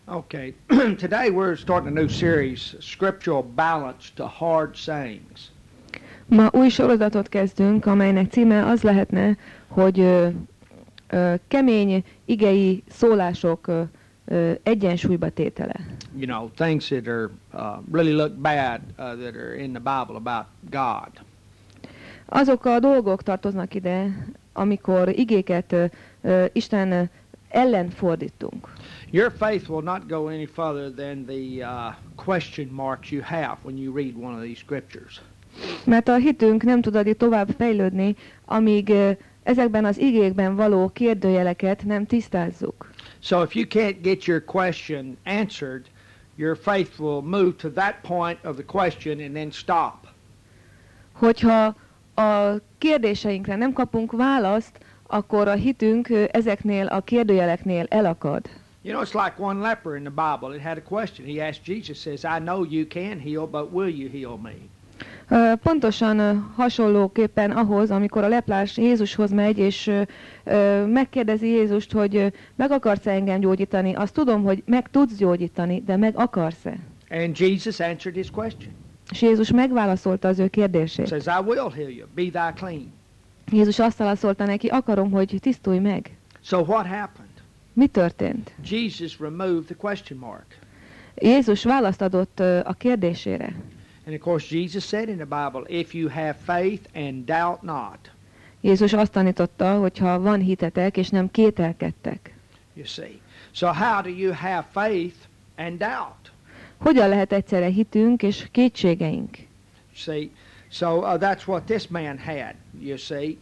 Okay, today we're starting a new series, Scriptural Balance to Hard Sayings. Ma új sorozatot kezdünk, amelynek címe az lehetne, hogy kemény igei szólások egyensúlyba tétele. You know, things that are really look bad that are in the Bible about God. Azok a dolgok tartoznak ide, amikor igéket Isten ellen fordítunk. Your faith will not go any further than the question marks you have when you read one of these scriptures. Mert a hitünk nem tud addig tovább fejlődni, amíg ezekben az igékben való kérdőjeleket nem tisztázzuk. So if you can't get your question answered, your faith will move to that point of the question and then stop. Hogyha a kérdéseinkre nem kapunk választ, akkor a hitünk ezeknél a kérdőjeleknél elakad. You know, it's like one leper in the Bible. It had a question. He asked Jesus, says, I know you can heal, but will you heal me? Pontosan hasonlóképpen ahhoz, amikor a leplás Jézushoz megy, és megkérdezi Jézust, hogy meg akarsz-e engem gyógyítani. Azt tudom, hogy meg tudsz gyógyítani, de meg akarsz-e? And Jesus answered his question. És Jézus megválaszolta az ő kérdését. Says, I will heal you. Be thou clean. Jézus azt válaszolta neki, akarom, hogy tisztulj meg. So what happened? Mi történt? Jesus removed the question mark. Jézus választ adott a kérdésére. And of course, Jesus said in the Bible, if you have faith and doubt not. Jézus azt tanította, hogy ha van hitetek, és nem kételkedtek. You see. So how do you have faith and doubt? Hogyan lehet egyszerre hitünk és kétségeink? See, so that's what this man had. You see,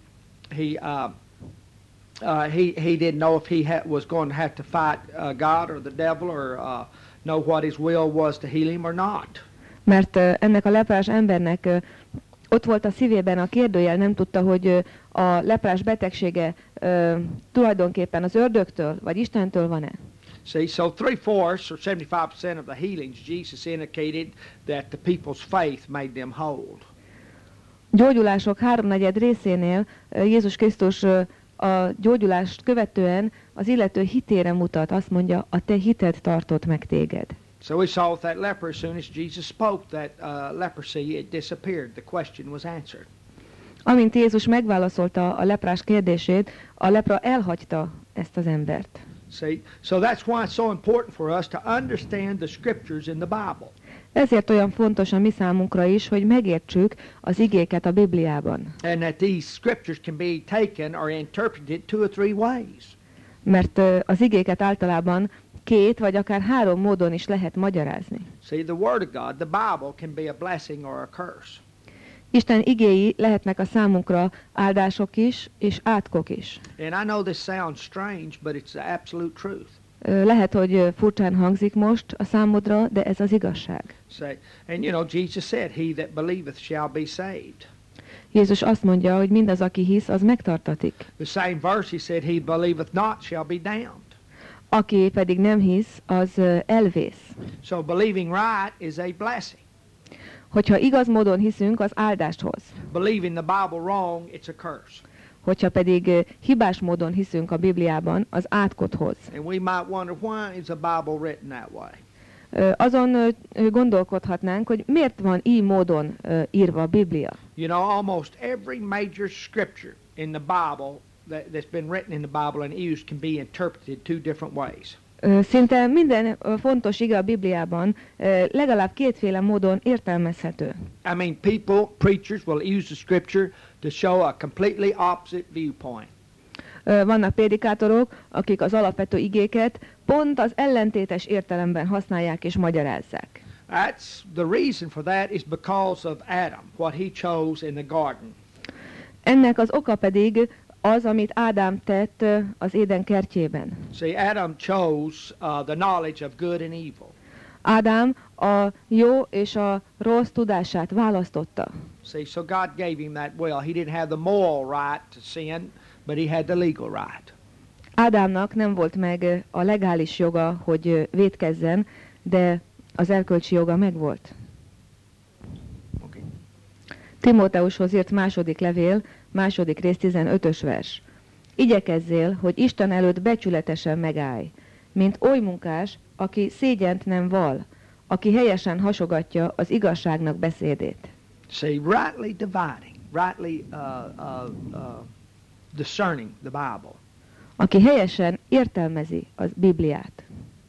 he didn't know if he was going to have to fight God or the devil or know what his will was to heal him or not. Mert ennek a leprás embernek ott volt a szívében a kérdőjel, nem tudta, hogy a leprás betegsége tulajdonképpen az ördögtől vagy Istentől van-e. See, so 3/4 or 75% of the healings Jesus indicated that the people's faith made them whole. Gyógyulások 3/4 részénél Jézus Krisztus a gyógyulást követően az illető hitére mutat, azt mondja, a te hited tartott meg téged. So we saw with that leper, as soon as Jesus spoke, that leprosy, it disappeared. The question was answered. Amint Jézus megválaszolta a leprás kérdését, a lepra elhagyta ezt az embert. See, so that's why it's so important for us to understand the scriptures in the Bible. Ezért olyan fontos a mi számunkra is, hogy megértsük az igéket a Bibliában. And that these scriptures can be taken or interpreted 2 or 3 ways. Mert az igéket általában 2 vagy akár 3 módon is lehet magyarázni. See, the Word of God, the Bible, can be a blessing or a curse. Isten igéi lehetnek a számunkra áldások is, és átkok is. And I know this sounds strange, but it's the absolute truth. Lehet, hogy furcsán hangzik most a számodra, de ez az igazság. Say, and you know, Jesus said, he that believeth shall be saved. Jézus azt mondja, hogy mindaz, aki hisz, az megtartatik. The same verse, he said, he believeth not shall be damned. Aki pedig nem hisz, az elvész. So believing right is a blessing. Hogyha igaz módon hiszünk, az áldást hoz. Believing the Bible wrong, it's a curse. Hogyha pedig hibás módon hiszünk a Bibliában, az átkot hoz. And we might wonder, why is the Bible written that way? Azon gondolkodhatnánk, hogy miért van így módon írva a Biblia. You know, almost every major scripture in the Bible that's been written in the Bible and used can be interpreted 2 different ways. Szinte minden fontos ige a Bibliában legalább 2 módon értelmezhető. I mean, people, preachers will use the scripture to show a completely opposite viewpoint. Vannak prédikátorok, akik az alapvető igéket pont az ellentétes értelemben használják és magyarázzák. That's the reason for that is because of Adam, what he chose in the garden. Ennek az oka pedig az, amit Ádám tett az Éden kertjében. See, Adam chose the knowledge of good and evil. Ádám a jó és a rossz tudását választotta. See, so God gave him that will. He didn't have the moral right to sin, but he had the legal right. Ádámnak nem volt meg a legális joga, hogy vétkezzen, de az erkölcsi joga megvolt. Okay. Timóteushoz írt második levél, második rész 15-ös vers. Igyekezzél, hogy Isten előtt becsületesen megállj, mint oly munkás, aki szégyent nem val, aki helyesen hasogatja az igazságnak beszédét. See, rightly dividing, rightly discerning the Bible. Aki helyesen értelmezi a Bibliát.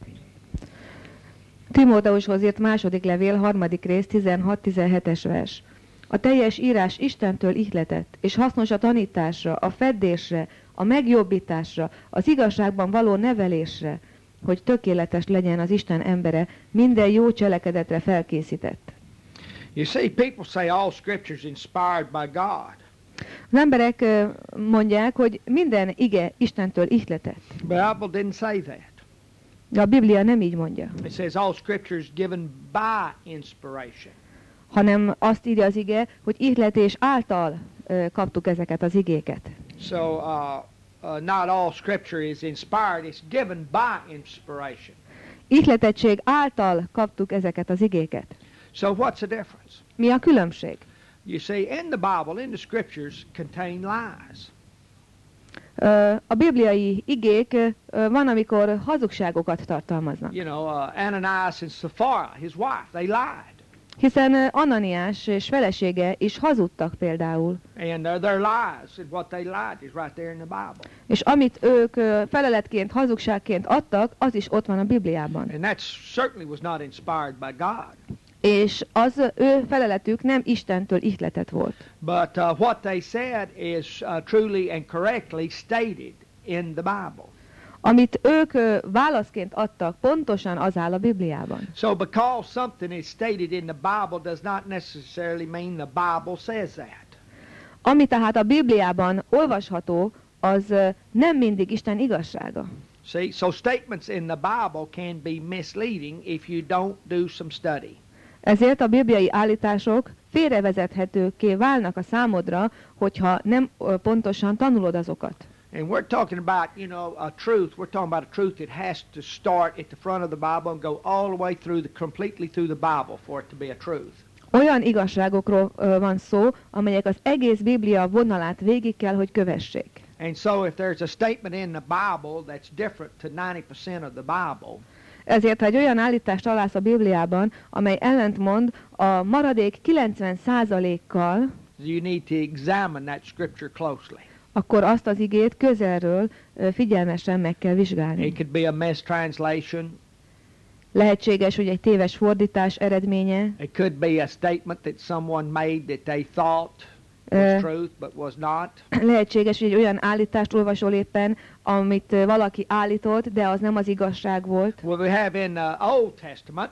Timóteushoz írt második levél, 3. rész, 16-17-es vers. A teljes írás Istentől ihletett, és hasznos a tanításra, a feddésre, a megjobbításra, az igazságban való nevelésre, hogy tökéletes legyen az Isten embere, minden jó cselekedetre felkészített. You see, people say all Scripture is inspired by God. Az emberek mondják, hogy minden ige Istentől ihletett. The Bible didn't say that. De a Biblia nem így mondja, It says all Scripture is given by inspiration. hanem azt írja az ige, hogy ihletés által kaptuk ezeket az igéket. So, not all Scripture is inspired, it's given by inspiration. Ihletettség által kaptuk ezeket az igéket. So, what's the difference? Mi a különbség? You see, in the Bible, in the Scriptures, contain lies. A bibliai igék van, amikor hazugságokat tartalmaznak. You know, Ananias and Sapphira, his wife, they lied. Hiszen Ananiás és felesége is hazudtak például. And their lies and what they lied is right there in the Bible. És amit ők feleletként, hazugságként adtak, az is ott van a Bibliában. And that certainly was not inspired by God. És az ő feleletük nem Istentől ihletett volt. But what they said is truly and correctly stated in the Bible. Amit ők válaszként adtak, pontosan az áll a Bibliában. So because something is stated in the Bible does not necessarily mean the Bible says that. Ami tehát a Bibliában olvasható, az nem mindig Isten igazsága. See, so statements in the Bible can be misleading if you don't do some study. Ezért a bibliai állítások félrevezethetőkké válnak a számodra, hogyha nem pontosan tanulod azokat. And we're talking about, you know, a truth. We're talking about a truth that has to start at the front of the Bible and go all the way through completely through the Bible for it to be a truth. Olyan igazságokról van szó, amelyek az egész Biblia vonalát végig kell, hogy kövessék. And so if there's a statement in the Bible that's different to 90% of the Bible, ezért, ha egy olyan állítást találsz a Bibliában, amely ellentmond a maradék 90%-kal, you need to examine that scripture closely. akkor azt az igét közelről figyelmesen meg kell vizsgálni. It could be a mistranslation. Lehetséges, hogy egy téves fordítás eredménye. It could be a statement that someone made that they thought was truth but was not. Lehetséges, hogy egy olyan állítást olvasol éppen, amit valaki állított, de az nem az igazság volt. Well, we have in the Old Testament,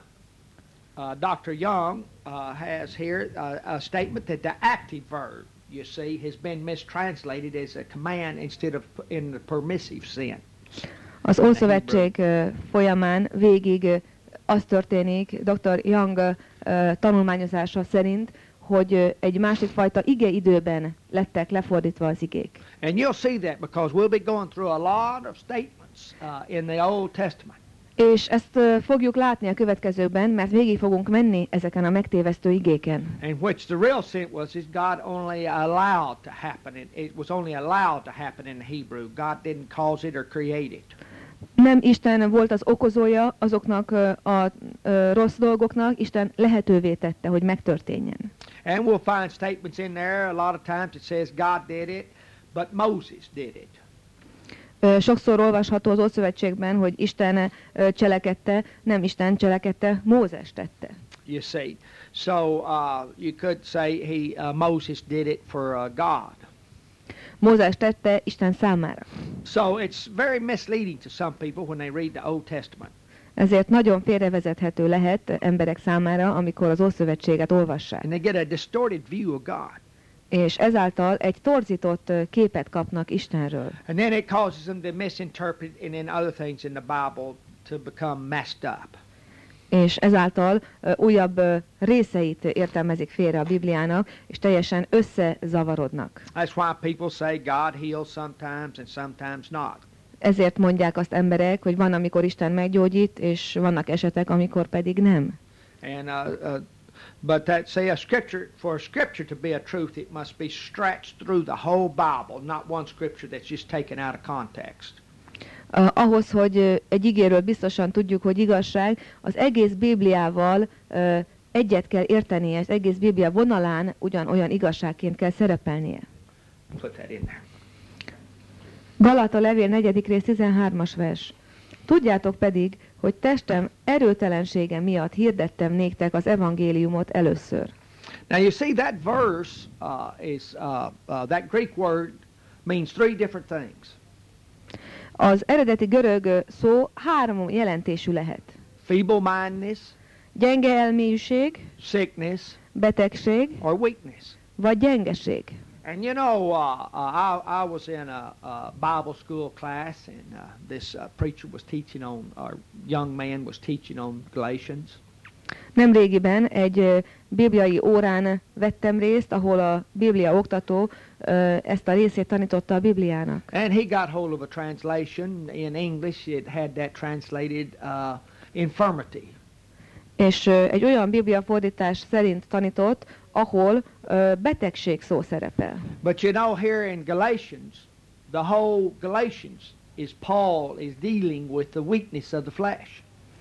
Dr. Young has here a statement that the active verb, you see, has been mistranslated as a command instead of in the permissive sense. Az Ószövetség folyamán végig az történik, Dr. Young tanulmányozása szerint, hogy egy másik fajta igeidőben lettek lefordítva az igék. And you'll see that because we'll be going through a lot of statements in the Old Testament. És ezt fogjuk látni a következőkben, mert végig fogunk menni ezeken a megtévesztő igéken. And which the real sense was is God only allowed to happen. It was only allowed to happen in the Hebrew. God didn't cause it or create it. Nem Isten volt az okozója azoknak a rossz dolgoknak, Isten lehetővé tette, hogy megtörténjen. And we'll find statements in there a lot of times it says God did it, but Moses did it. Sokszor olvasható az Ószövetségben, hogy Isten cselekedte, nem Isten cselekedte, Mózes tette. You see, so you could say Moses did it for God. Mózes tette Isten számára. So it's very misleading to some people when they read the Old Testament. Ezért nagyon félrevezethető lehet emberek számára, amikor az Ószövetséget olvassák. And they get a distorted view of God. És ezáltal egy torzított képet kapnak Istenről. And then it causes them to misinterpret and then other things in the Bible to become messed up. És ezáltal újabb részeit értelmezik félre a Bibliának, és teljesen összezavarodnak. That's why people say God heals sometimes and sometimes not. Ezért mondják azt emberek, hogy van, amikor Isten meggyógyít, és vannak esetek, amikor pedig nem. And but that say for a scripture to be a truth, it must be stretched through the whole Bible, not one scripture that's just taken out of context. Ahhoz, hogy egy igéről biztosan tudjuk, hogy igazság, az egész Bibliával egyet kell értenie, az egész Biblia vonalán ugyanolyan igazságként kell szerepelnie. Put that in there. Galata levél 4. rész 13-as vers. Tudjátok pedig, hogy testem erőtelensége miatt hirdettem néktek az evangéliumot először. Now you see that verse that Greek word means three different things. Az eredeti görög szó három jelentésű lehet. Feeble-mindedness, Gyenge elmélyűség, sickness, betegség, or weakness. vagy gyengeség. And you know, I was in a Bible school class, and this preacher was teaching on, or young man was teaching on Galatians. Nemrégiben egy bibliai órán vettem részt, ahol a biblia oktató ezt a részét tanította a Bibliának. And he got hold of a translation in English. It had that translated infirmity. És egy olyan bibliafordítás szerint tanított, ahol betegség szó szerepel. But you know, here in Galatians, the whole Galatians is Paul is dealing with the weakness of the flesh.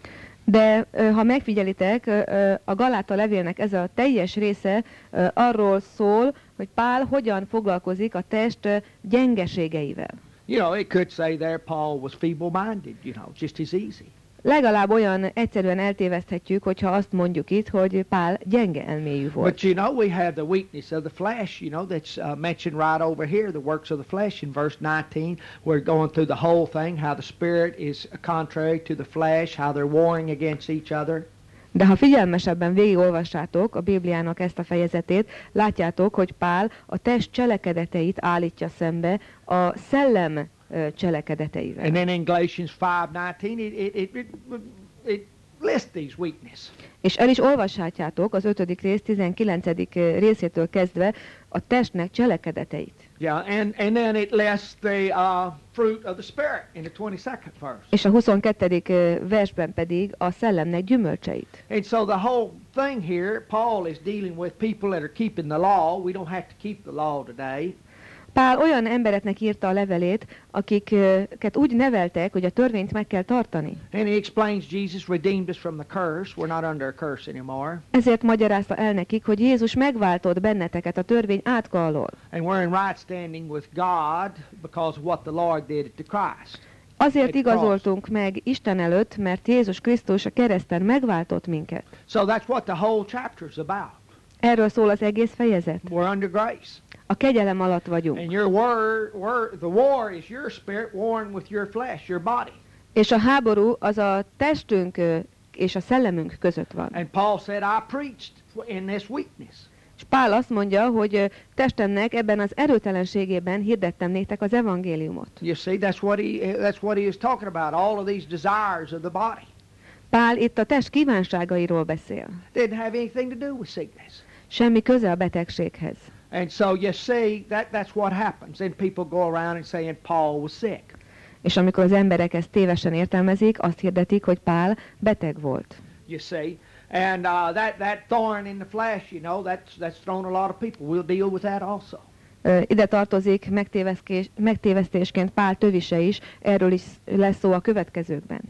De ha megfigyelitek, a Galáta levélnek ez a teljes része arról szól, hogy Pál hogyan foglalkozik a test gyengeségeivel. You know, it could say there Paul was feeble-minded, you know, just as easy. Legalább olyan egyszerűen eltéveszthetjük, hogyha azt mondjuk itt, hogy Pál gyenge elmélyű volt. But you know, we have the weakness of the flesh, you know, that's mentioned right over here, the works of the flesh in verse 19. We're going through the whole thing, how the spirit is contrary to the flesh, how they're warring against each other. De ha figyelmesebben végigolvassátok a Bibliának ezt a fejezetét, látjátok, hogy Pál a test cselekedeteit állítja szembe a szellem cselekedeteivel. And then in Galatians 5:19, it lists these weaknesses. És el is olvashatjátok az 5. rész 19. részétől kezdve a testnek cselekedeteit. Yeah, and then it lists the fruit of the Spirit in the 22nd verse. És a 22. versben pedig a szellemnek gyümölcseit. And so the whole thing here, Paul is dealing with people that are keeping the law. We don't have to keep the law today. Pál olyan embereknek írta a levelét, akiket úgy neveltek, hogy a törvényt meg kell tartani. And he explains Jesus redeemed us from the curse. We're not under a curse anymore. Ezért magyarázta el nekik, hogy Jézus megváltott benneteket a törvény átka alól. And we're in right standing with God because of what the Lord did at the Christ. Azért igazoltunk meg Isten előtt, mert Jézus Krisztus a kereszten megváltott minket. So that's what the whole chapter is about. Erről szól az egész fejezet. We're under grace. A kegyelem alatt vagyunk. And your the war is your spirit warring with your flesh, your body. És a háború az a testünk és a szellemünk között van. And Paul said, I preached in this weakness. És Pál azt mondja, hogy testemnek ebben az erőtelenségében hirdettem néktek az evangéliumot. You see, that's what he is talking about, all of these desires of the body. Pál itt a test kívánságairól beszél. Didn't have anything to do with sickness. Semmi köze a betegséghez. And so you see, that's what happens. And people go around and saying Paul was sick. És amikor az emberek ezt tévesen értelmezik, azt hirdetik, hogy Pál beteg volt. You see, and that thorn in the flesh, you know, that's thrown a lot of people. We'll deal with that also. Ide tartozik megtévesztésként Pál tövise is, erről is lesz szó a következőkben.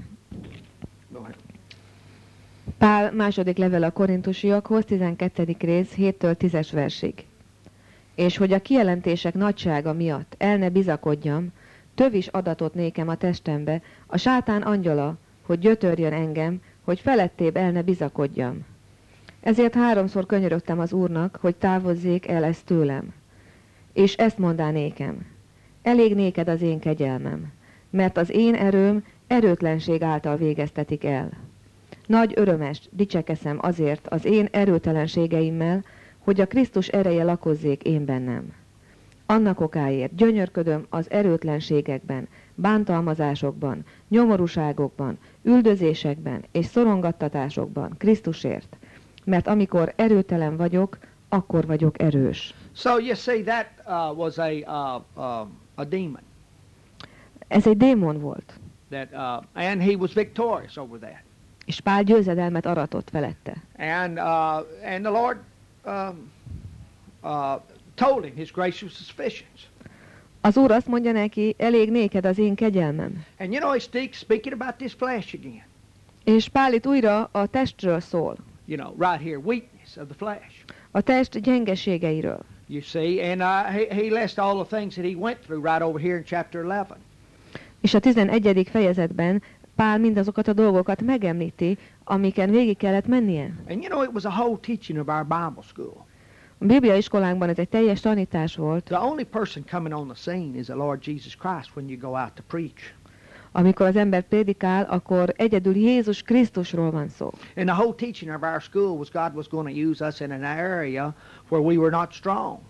Pál második levele a korintusiakhoz, 12. rész, 7-től 10-es versig. És hogy a kijelentések nagysága miatt el ne bizakodjam, tövis adatot nékem a testembe, a sátán angyala, hogy gyötörjön engem, hogy felettébb el ne bizakodjam. Ezért 3-szor könyörögtem az Úrnak, hogy távozzék el ezt tőlem. És ezt mondá nékem, elég néked az én kegyelmem, mert az én erőm erőtlenség által végeztetik el. Nagy örömes dicsekeszem azért az én erőtelenségeimmel, hogy a Krisztus ereje lakozzék én bennem. Annak okáért gyönyörködöm az erőtlenségekben, bántalmazásokban, nyomorúságokban, üldözésekben és szorongattatásokban Krisztusért, mert amikor erőtelen vagyok, akkor vagyok erős. So you see, that was a demon. Ez egy démon volt. And he was victorious over that. És Pál győzedelmet aratott felette. And the Lord told him his grace was sufficient. Az Úr azt mondja neki, elég néked az én kegyelmem. And you know, he's speaking about this flesh again. És Pál itt újra a testről szól. You know, right here, weakness of the flesh. A test gyengeségeiről. You see, and he lists all the things that he went through right over here in chapter 11. És a 11. fejezetben Pál mindazokat a dolgokat megemlíti, amiken végig kellett mennie. And you know, it was a whole teaching of our Bible school. A Biblia iskolánkban ez egy teljes tanítás volt. The only person coming on the scene is the Lord Jesus Christ when you go out to preach. Amikor az ember prédikál, akkor egyedül Jézus Krisztusról van szó. And the whole teaching of our school was God was going to use us in an area where we were not strong.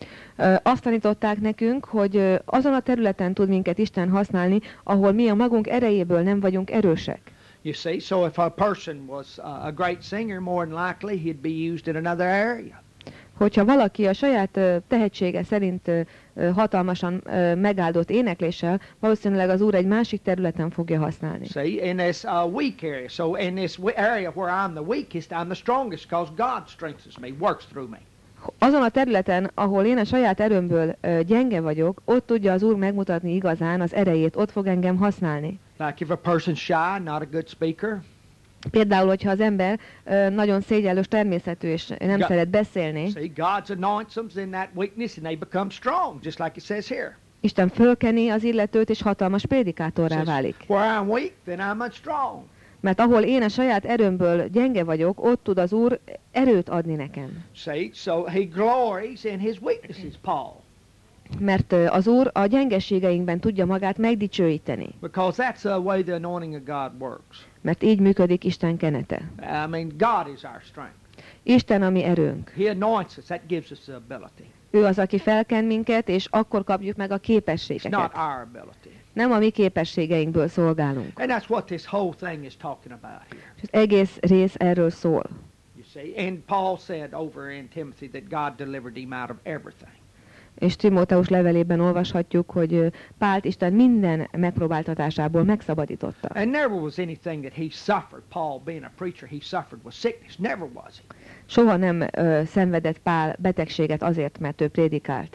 Azt tanították nekünk, hogy azon a területen tud minket Isten használni, ahol mi a magunk erejéből nem vagyunk erősek. You see, so if a person was a great singer, more than likely he'd be used in another area. Hogyha valaki a saját tehetsége szerint hatalmasan megáldott énekléssel, valószínűleg az Úr egy másik területen fogja használni. See, in this weak area, so in this area where I'm the weakest, I'm the strongest because God strengthens me, works through me. Azon a területen, ahol én a saját erőmből gyenge vagyok, ott tudja az Úr megmutatni igazán az erejét, ott fog engem használni. Like if a person's shy, not a good speaker. Például, hogyha az ember nagyon szégyellős természetű és nem szeret beszélni, See, God anoints them in that weakness and they become strong, just like it says here. Isten fölkeni az illetőt és hatalmas prédikátorrá válik. Where I'm weak, then I'm strong. Mert ahol én a saját erőmből gyenge vagyok, ott tud az Úr erőt adni nekem. See, so he glories in his weaknesses, Paul. Mert az Úr a gyengeségeinkben tudja magát megdicsőíteni. Because that's the way the anointing of God works. Mert így működik Isten kenete. I mean, God is our strength. Isten a mi erőnk. He anoints us, that gives us the ability. Ő az, aki felken minket, és akkor kapjuk meg a It's képességeket. not our ability. Nem a mi képességeinkből szolgálunk. And that's what this whole thing is talking about here. És az egész rész erről szól. You see, and Paul said over in Timothy that God delivered him out of everything. És Timóteus levelében olvashatjuk, hogy Pált Isten minden megpróbáltatásából megszabadította. And never was anything that he suffered. Paul, being a preacher, he suffered with sickness. Never was he. Soha nem szenvedett Pál betegséget azért, mert ő prédikált.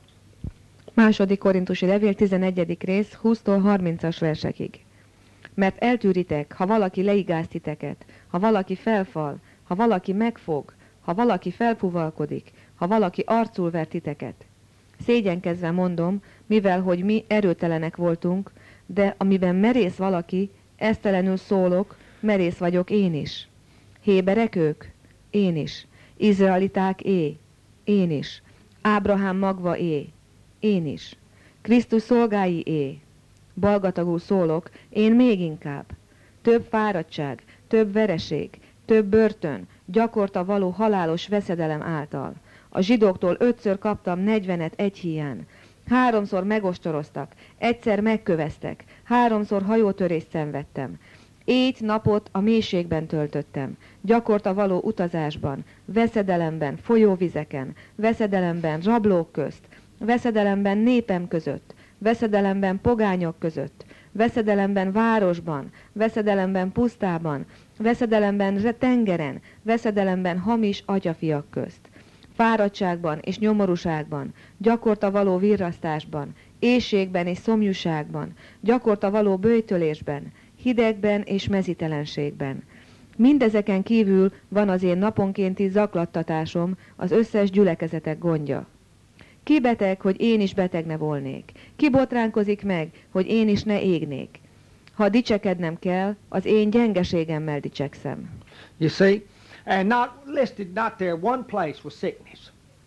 Második Korintusi levél 11. rész 20-tól 30-as versekig. Mert eltűritek, ha valaki leigáz titeket, ha valaki felfal, ha valaki megfog, ha valaki felpuvalkodik, ha valaki arcul ver titeket. Szégyenkezve mondom, mivel hogy mi erőtelenek voltunk, de amiben merész valaki, esztelenül szólok, merész vagyok én is. Héberek ők? Én is. Izraeliták én is. Ábrahám magva én is. Krisztus szolgái Balgatagul szólok, én még inkább. Több fáradtság, több vereség, több börtön, gyakorta való halálos veszedelem által. A zsidóktól 5-ször kaptam 40-et egy híján. 3-szor megostoroztak, egyszer megköveztek, 3-szor hajótörést szenvedtem. Napot a mélységben töltöttem, gyakorta való utazásban, veszedelemben, folyóvizeken, veszedelemben, rablók közt, veszedelemben népem között, veszedelemben pogányok között, veszedelemben városban, veszedelemben pusztában, veszedelemben tengeren, veszedelemben hamis atyafiak közt. Fáradtságban és nyomorúságban, gyakorta való virrasztásban, éhségben és szomjúságban, gyakorta való böjtölésben, hidegben és mezítelenségben. Mindezeken kívül van az én naponkénti zaklattatásom, az összes gyülekezetek gondja. Ki beteg, hogy én is beteg ne volnék? Ki botránkozik meg, hogy én is ne égnék? Ha dicsekednem kell, az én gyengeségemmel dicsekszem. You see? And not listed, not there, one place was sickness.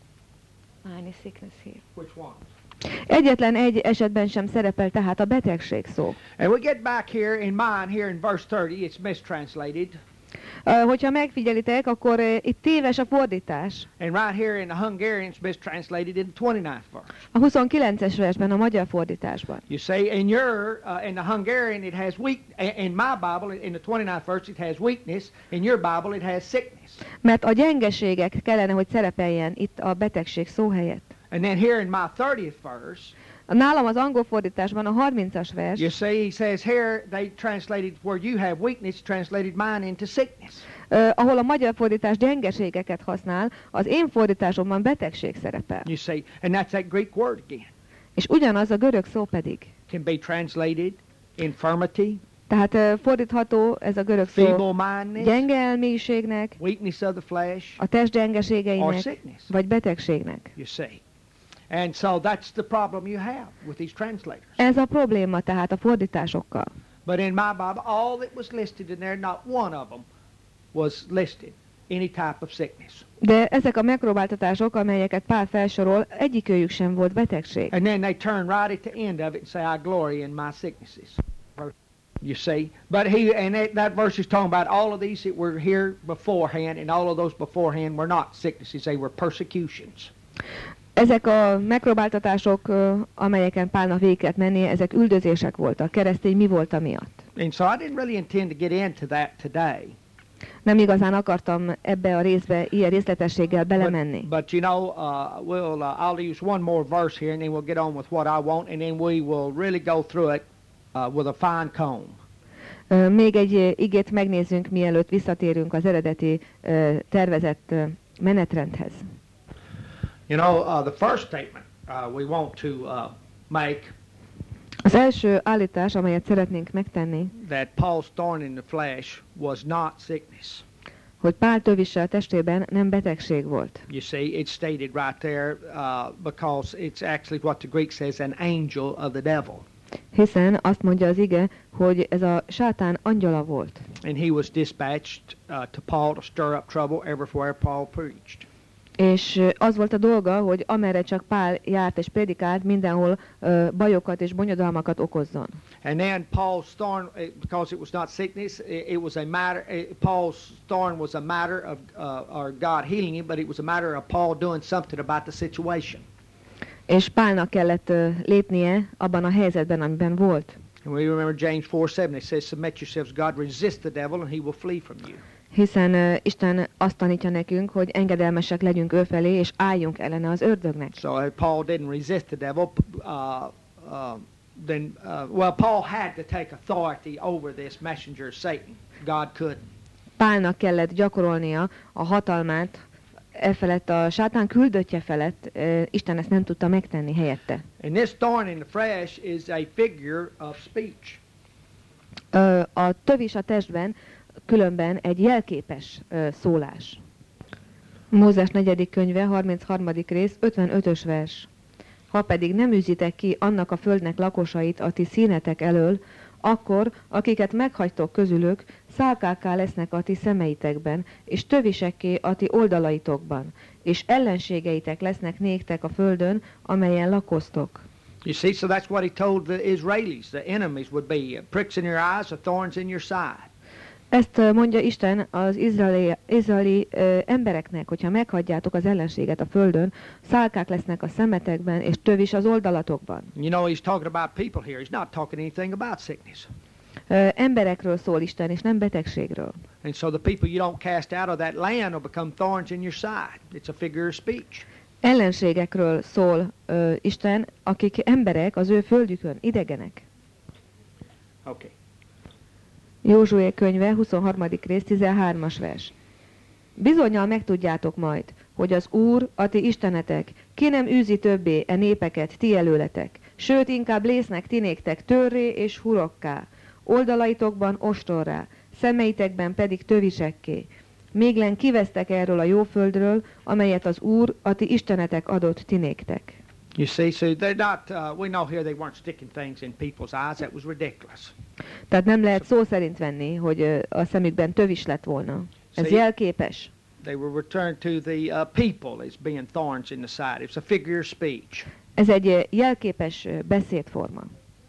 Which one? Egyetlen egy esetben sem szerepel tehát a betegség szó. And we get back here in mine, here in verse 30, it's mistranslated. Hogyha megfigyelitek, akkor itt téves a fordítás. And right here in the Hungarian, it's mistranslated in the 29th verse. A 29-es versben, a magyar fordításban. You see, in the Hungarian, it has in my Bible, in the 29th verse, it has weakness. In your Bible, it has sickness. Mert a gyengeségek kellene, hogy szerepeljen itt a betegség szó helyett. And then here in my 30th verse, nálam az angol fordításban a 30-as vers. You see, he says here, they translated where you have weakness, translated mine into sickness. Ahol a magyar fordítás gyengeségeket használ, az én fordításomban betegség szerepel. You see, and that's that Greek word again. És ugyanaz a görög szó pedig. can be translated infirmity, Tehát fordítható ez a görög szó feeble-mindedness, gyenge elmélységnek, weakness of the flesh, a test or gyengeségeinek, sickness, vagy betegségnek. you see. And so that's the problem you have with these translators. Ez a probléma tehát a fordításokkal. But in my Bible, all that was listed in there, not one of them was listed, any type of sickness. De ezek a megpróbáltatások, amelyeket Pál felsorol, egyikőjük sem volt betegség. And then they turn right at the end of it and say, I glory in my sicknesses. You see? But that verse is talking about all of these that were here beforehand, and all of those beforehand were not sicknesses, they were persecutions. Ezek a megpróbáltatások, amelyeken Pálnak végig kellett mennie, ezek üldözések voltak. Keresztény mi volt amiatt? And so I didn't really intend to get into that today. Nem igazán akartam ebbe a részbe ilyen részletességgel belemenni. But you know, I'll use one more verse here, and then we'll get on with what I want, and then we will really go through it with a fine comb. Még egy igét megnézzünk, mielőtt visszatérünk az eredeti tervezett menetrendhez. You know, the first statement we want to make, Az első állítás, amelyet szeretnénk megtenni, that Paul's thorn in the flesh was not sickness. hogy Pál tövise a testében nem betegség volt. You see, it's stated right there because it's actually what the Greek says, an angel of the devil. Hiszen azt mondja az ige, hogy ez a sátán angyala volt. And he was dispatched to Paul to stir up trouble everywhere Paul preached. És az volt a dolga, hogy amerre csak Pál járt és prédikált, mindenhol bajokat és bonyodalmakat okozzon. And then Paul's thorn, because it was not sickness, it was a matter. Paul's thorn was a matter of or God healing him, but it was a matter of Paul doing something about the situation. És Pálnak kellett lépnie abban a helyzetben, amiben volt. And we remember James 4:7. It says, "Submit yourselves to God, resist the devil, and he will flee from you." Hiszen Isten azt tanítja nekünk, hogy engedelmesek legyünk ő felé, és álljunk ellene az ördögnek. So if Paul didn't resist the devil, then Paul had to take authority over this messenger of Satan. God couldn't. Pálnak kellett gyakorolnia a hatalmát felett, a sátán küldöttje felett, Isten ezt nem tudta megtenni helyette. And this thorn in the flesh is a figure of speech. A tövis a testben különben egy jelképes szólás. Mózes 4. könyve, 33. rész, 55-ös vers. Ha pedig nem űzitek ki annak a földnek lakosait a ti színetek elől, akkor, akiket meghagytok közülük, szálkákká lesznek a ti szemeitekben, és tövisekké a ti oldalaitokban, és ellenségeitek lesznek néktek a földön, amelyen lakoztok. You see, so that's what he told the Israelis. The enemies would be pricks in your eyes, or thorns in your side. Ezt mondja Isten az izraeli embereknek, hogyha meghagyjátok az ellenséget a földön, szálkák lesznek a szemetekben, és tövis az oldalatokban. You know, he's talking about people here. He's not talking anything about sickness. Emberekről szól Isten, és nem betegségről. And so the people you don't cast out of that land will become thorns in your side. It's a figure of speech. Ellenségekről szól Isten, akik emberek az ő földjükön, idegenek. Okay. Józsué könyve, 23. rész, 13-as vers. Bizonnyal megtudjátok majd, hogy az Úr, a ti istenetek, ki nem űzi többé e népeket ti előletek, sőt inkább lésznek ti néktek törré és hurokká, oldalaitokban ostorrá, szemeitekben pedig tövisekké. Méglen kivesztek erről a jó földről, amelyet az Úr, a ti istenetek adott ti néktek. You see, so they're not, we know here they weren't sticking things in people's eyes. That was ridiculous. Tehát nem lehet szó szerint venni, hogy a szemükben tövis lett volna. Ez jelképes. They were returned to the people as being thorns in the side. It's a figure of speech. Ez egy jelképes beszédforma.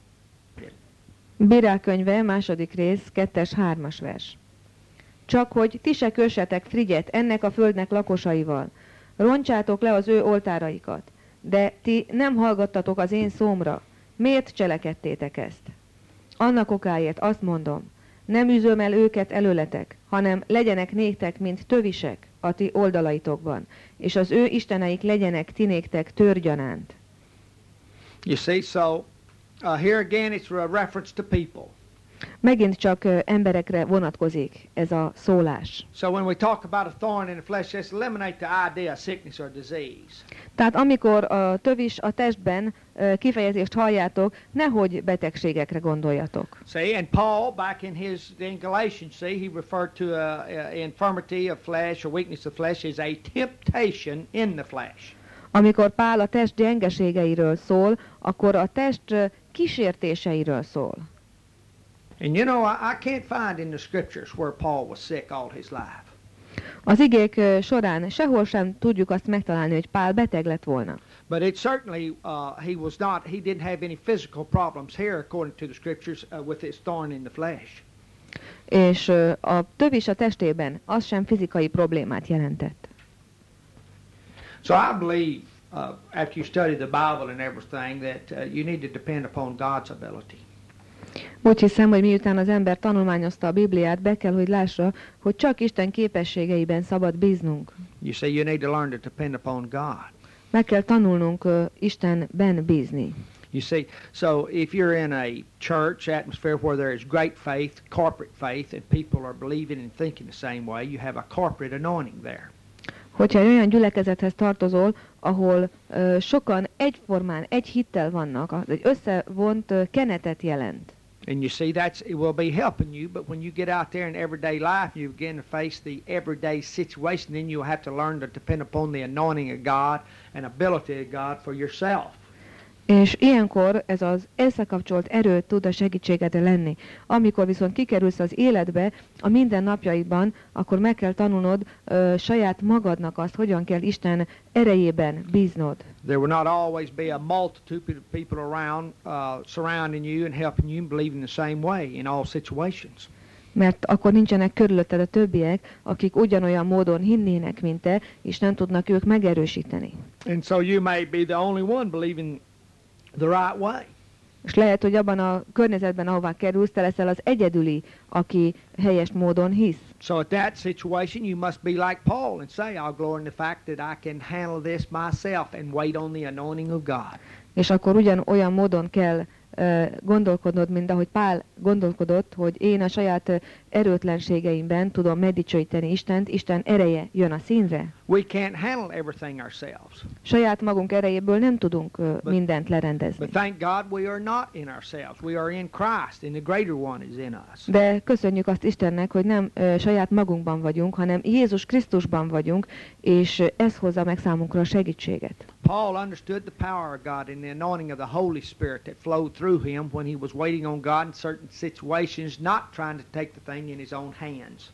Bírák könyve, 2. rész, 2-es, 3-as vers. Csak hogy ti se kössetek frigyet ennek a földnek lakosaival, roncsátok le az ő oltáraikat, de ti nem hallgattatok az én szómra. Miért cselekedtétek ezt? Annak okáért azt mondom, nem űzöm el őket előletek, hanem legyenek néktek, mint tövisek a ti oldalaitokban, és az ő isteneik legyenek ti néktek törgyanánt. You see, so here again it's a reference to people. Megint csak emberekre vonatkozik ez a szólás. So when we talk about a thorn in the flesh, let's eliminate the idea of sickness or disease. Tehát amikor a tövis a testben kifejezést halljátok, nehogy betegségekre gondoljatok. See, and Paul, back in Galatians, see, he referred to infirmity of flesh or weakness of flesh as a temptation in the flesh. Amikor Pál a test gyengeségeiről szól, akkor a test kísértéseiről szól. And you know, I can't find in the scriptures where Paul was sick all his life. Az igék során sehol sem tudjuk azt megtalálni, hogy Pál beteg lett volna. But it certainly, he didn't have any physical problems here, according to the scriptures, with his thorn in the flesh. És a tövis a testében az sem fizikai problémát jelentett. So I believe, after you study the Bible and everything, that you need to depend upon God's ability. Úgy hiszem, hogy miután az ember tanulmányozta a Bibliát, be kell, hogy lássa, hogy csak Isten képességeiben szabad bíznunk. You see, you need to learn to depend upon God. Meg kell tanulnunk Istenben bízni. You see, so if you're in a church atmosphere where there is great faith, corporate faith, and people are believing and thinking the same way, you have a corporate anointing there. Hogyha olyan gyülekezethez tartozol, ahol sokan egyformán, egy hittel vannak, az egy összevont kenetet jelent. And you see, it will be helping you, but when you get out there in everyday life, you begin to face the everyday situation, then you'll have to learn to depend upon the anointing of God and ability of God for yourself. És ilyenkor ez az összekapcsolt erő tud a segítségedre lenni. Amikor viszont kikerülsz az életbe, a mindennapjaidban, akkor meg kell tanulnod saját magadnak azt, hogyan kell Isten erejében bíznod. There will not always be a multitude of people around, surrounding you and helping you and believing the same way in all situations. Mert akkor nincsenek körülötted a többiek, akik ugyanolyan módon hinnének, mint te, és nem tudnak ők megerősíteni. And so you may be the only one believing the right way. És lehet, hogy abban a környezetben, ahová kerülsz, te leszel az egyedüli, aki helyes módon hisz. So at that situation, you must be like Paul and say, I'll glory in the fact that I can handle this myself and wait on the anointing of God. És akkor olyan módon kell gondolkodnod, mint ahogy Pál gondolkodott, hogy én a saját erőtlenségeimben tudom megdicsőíteni Istent, Isten ereje jön a színre. We can't handle everything ourselves. Saját magunk erejéből nem tudunk mindent lerendezni. But thank God we are not in ourselves. We are in Christ, and the greater one is in us. De köszönjük azt Istennek, hogy nem saját magunkban vagyunk, hanem Jézus Krisztusban vagyunk, és ez hozza meg számunkra a segítséget. Paul understood the power of God and the anointing of the Holy Spirit that flowed through him when he was waiting on God in certain situations, not trying to take the thing in his own hands.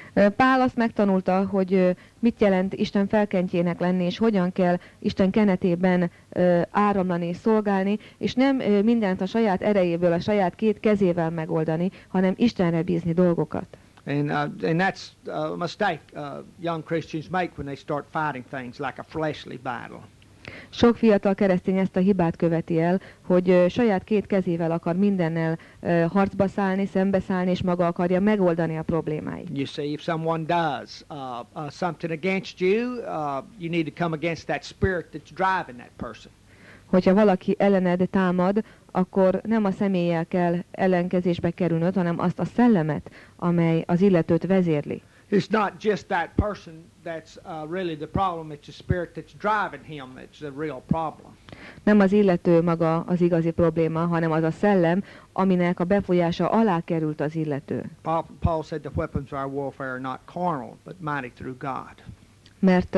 Pál azt megtanulta, hogy mit jelent Isten felkentjének lenni, és hogyan kell Isten kenetében áramlani és szolgálni, és nem mindent a saját erejéből, a saját két kezével megoldani, hanem Istenre bízni dolgokat. And that's a mistake young Christians make when they start fighting things like a fleshly battle. Sok fiatal keresztény ezt a hibát követi el, hogy saját két kezével akar mindennel harcba szállni, szembeszállni, és maga akarja megoldani a problémáit. You see, if someone does something against you, you need to come against that spirit that's driving that person. Hogyha valaki ellened támad, akkor nem a személlyel kell ellenkezésbe kerülnöd, hanem azt a szellemet, amely az illetőt vezérli. It's not just that person that's really the problem, it's the spirit that's driving him that's the real problem. Nem az illető maga az igazi probléma, hanem az a szellem, aminek a befolyása alá került az illető. Paul said the weapons of our warfare are not carnal, but mighty through God. Mert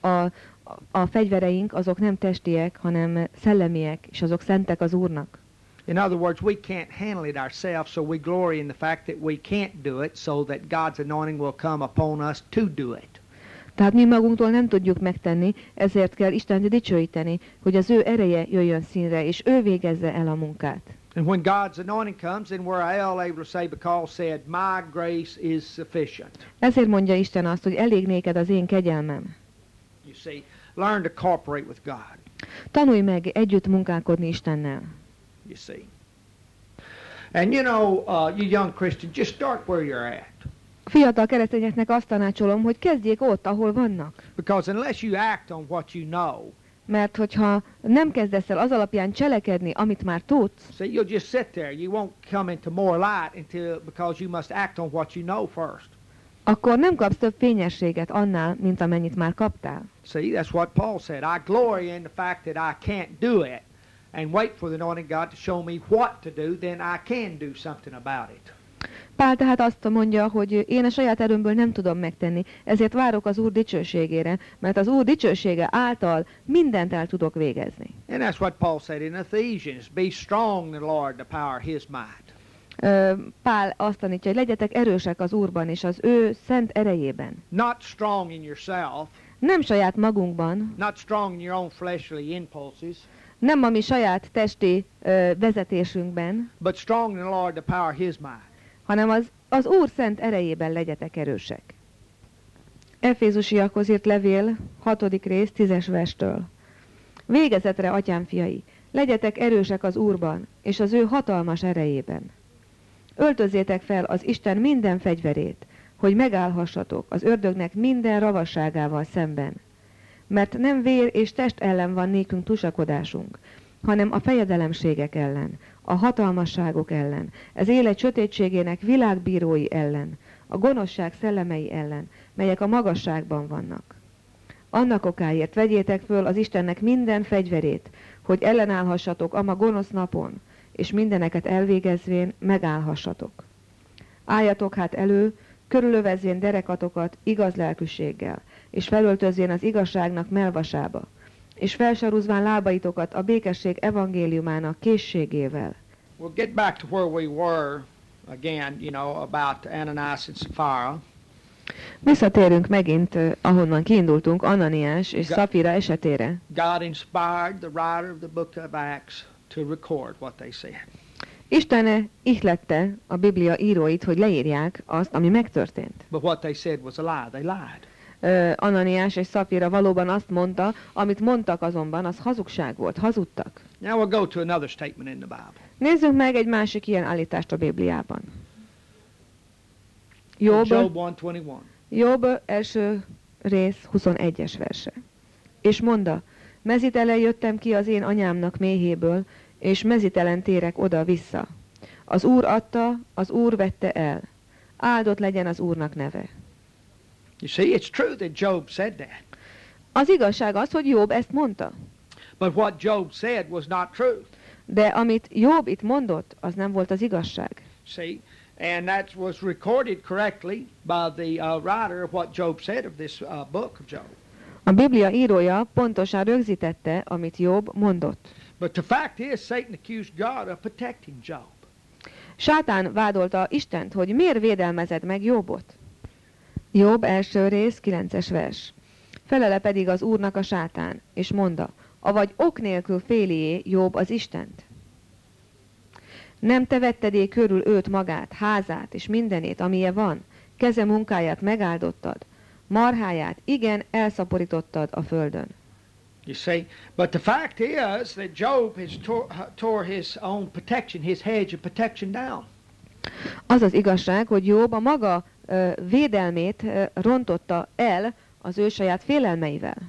a fegyvereink azok nem testiek, hanem szellemiek, és azok szentek az Úrnak. In other words, we can't handle it ourselves, so we glory in the fact that we can't do it, so that God's anointing will come upon us to do it. Tehát mi magunktól nem tudjuk megtenni, ezért kell Istent dicsőíteni, hogy az ő ereje jöjjön színre, és ő végezze el a munkát. And when God's anointing comes, then we're able to say, because Paul said, my grace is sufficient. Ezért mondja Isten azt, hogy elég néked az én kegyelmem. You see, learn to cooperate with God. Tanulj meg együtt munkálkodni Istennel. You see. And you know, you young Christians, just start where you're at. Fiatal keresztényeknek azt tanácsolom, hogy kezdjék ott, ahol vannak. Because unless you act on what you know, Mert hogyha nem kezdesz el az alapján cselekedni, amit már tudsz, See, you'll just sit there. You won't come into more light because you must act on what you know first. akkor nem kapsz több fényességet annál, mint amennyit már kaptál. See, that's what Paul said. I glory in the fact that I can't do it and wait for the anointing God to show me what to do, then I can do something about it. Pál tehát azt mondja, hogy én a saját erőmből nem tudom megtenni, ezért várok az Úr dicsőségére, mert az Úr dicsősége által mindent el tudok végezni. And that's what Paul said in Ephesians. Be strong in the Lord, the power of His might. Pál azt tanítja, hogy legyetek erősek az Úrban és az ő szent erejében. Not strong in yourself, Nem saját magunkban, not strong in your own fleshly impulses, nem a mi saját testi vezetésünkben, but strong in the Lord, the power of His might. hanem az Úr szent erejében legyetek erősek. Efézusiakhoz írt levél, 6. rész, 10. verstől. Végezetre, atyám fiai, legyetek erősek az Úrban, és az ő hatalmas erejében. Öltözzétek fel az Isten minden fegyverét, hogy megállhassatok az ördögnek minden ravasságával szemben. Mert nem vér és test ellen van nékünk tusakodásunk, hanem a fejedelemségek ellen, a hatalmasságok ellen, az élet sötétségének világbírói ellen, a gonoszság szellemei ellen, melyek a magasságban vannak. Annak okáért vegyétek föl az Istennek minden fegyverét, hogy ellenállhassatok a ma gonosz napon, és mindeneket elvégezvén megállhassatok. Álljatok hát elő, körülövezvén derekatokat igaz lelkűséggel, és felöltözvén az igazságnak melvasába, és felsarúzván lábaitokat a békesség evangéliumának készségével. We'll get back to where we were again, about Ananias and Sapphira. Visszatérünk megint, ahonnan kiindultunk, Ananiás és Szafira esetére. God inspired the writer of the book of Acts to record what they said. Isten ihlette a Biblia íróit, hogy leírják azt, ami megtörtént. But what they said was a lie. They lied. Ananiás és Szafira valóban azt mondta, amit mondtak azonban, az hazugság volt, hazudtak. Now we'll go to another statement in the Bible. Nézzünk meg egy másik ilyen állítást a Bibliában. Job 1:21. Jobb első rész 21-es verse. És mondta, mezitelen jöttem ki az én anyámnak méhéből, és mezitelen térek oda-vissza. Az Úr adta, az Úr vette el. Áldott legyen az Úrnak neve. You see, it's true that Job said that. Az igazság az, hogy Job ezt mondta. But what Job said was not true. De amit Job itt mondott, az nem volt az igazság. See, and that was recorded correctly by the writer of what Job said of this book of Job. A Biblia írója pontosan rögzítette, amit Job mondott. But the fact is, Satan accused God of protecting Job. Sátán vádolta Istent, hogy miért védelmezed meg Jobot. Job első rész, 9-es vers. Felele pedig az Úrnak a sátán, és mondta, avagy ok nélkül félié Job az Istent. Nem te vetted körül őt magát, házát és mindenét, amilyen van, keze munkáját megáldottad, marháját igen elszaporítottad a földön. You see, but the fact is that Job has tore his own protection, his hedge of protection down. Az az igazság, hogy Job a maga védelmét rontotta el az ő saját félelmeivel.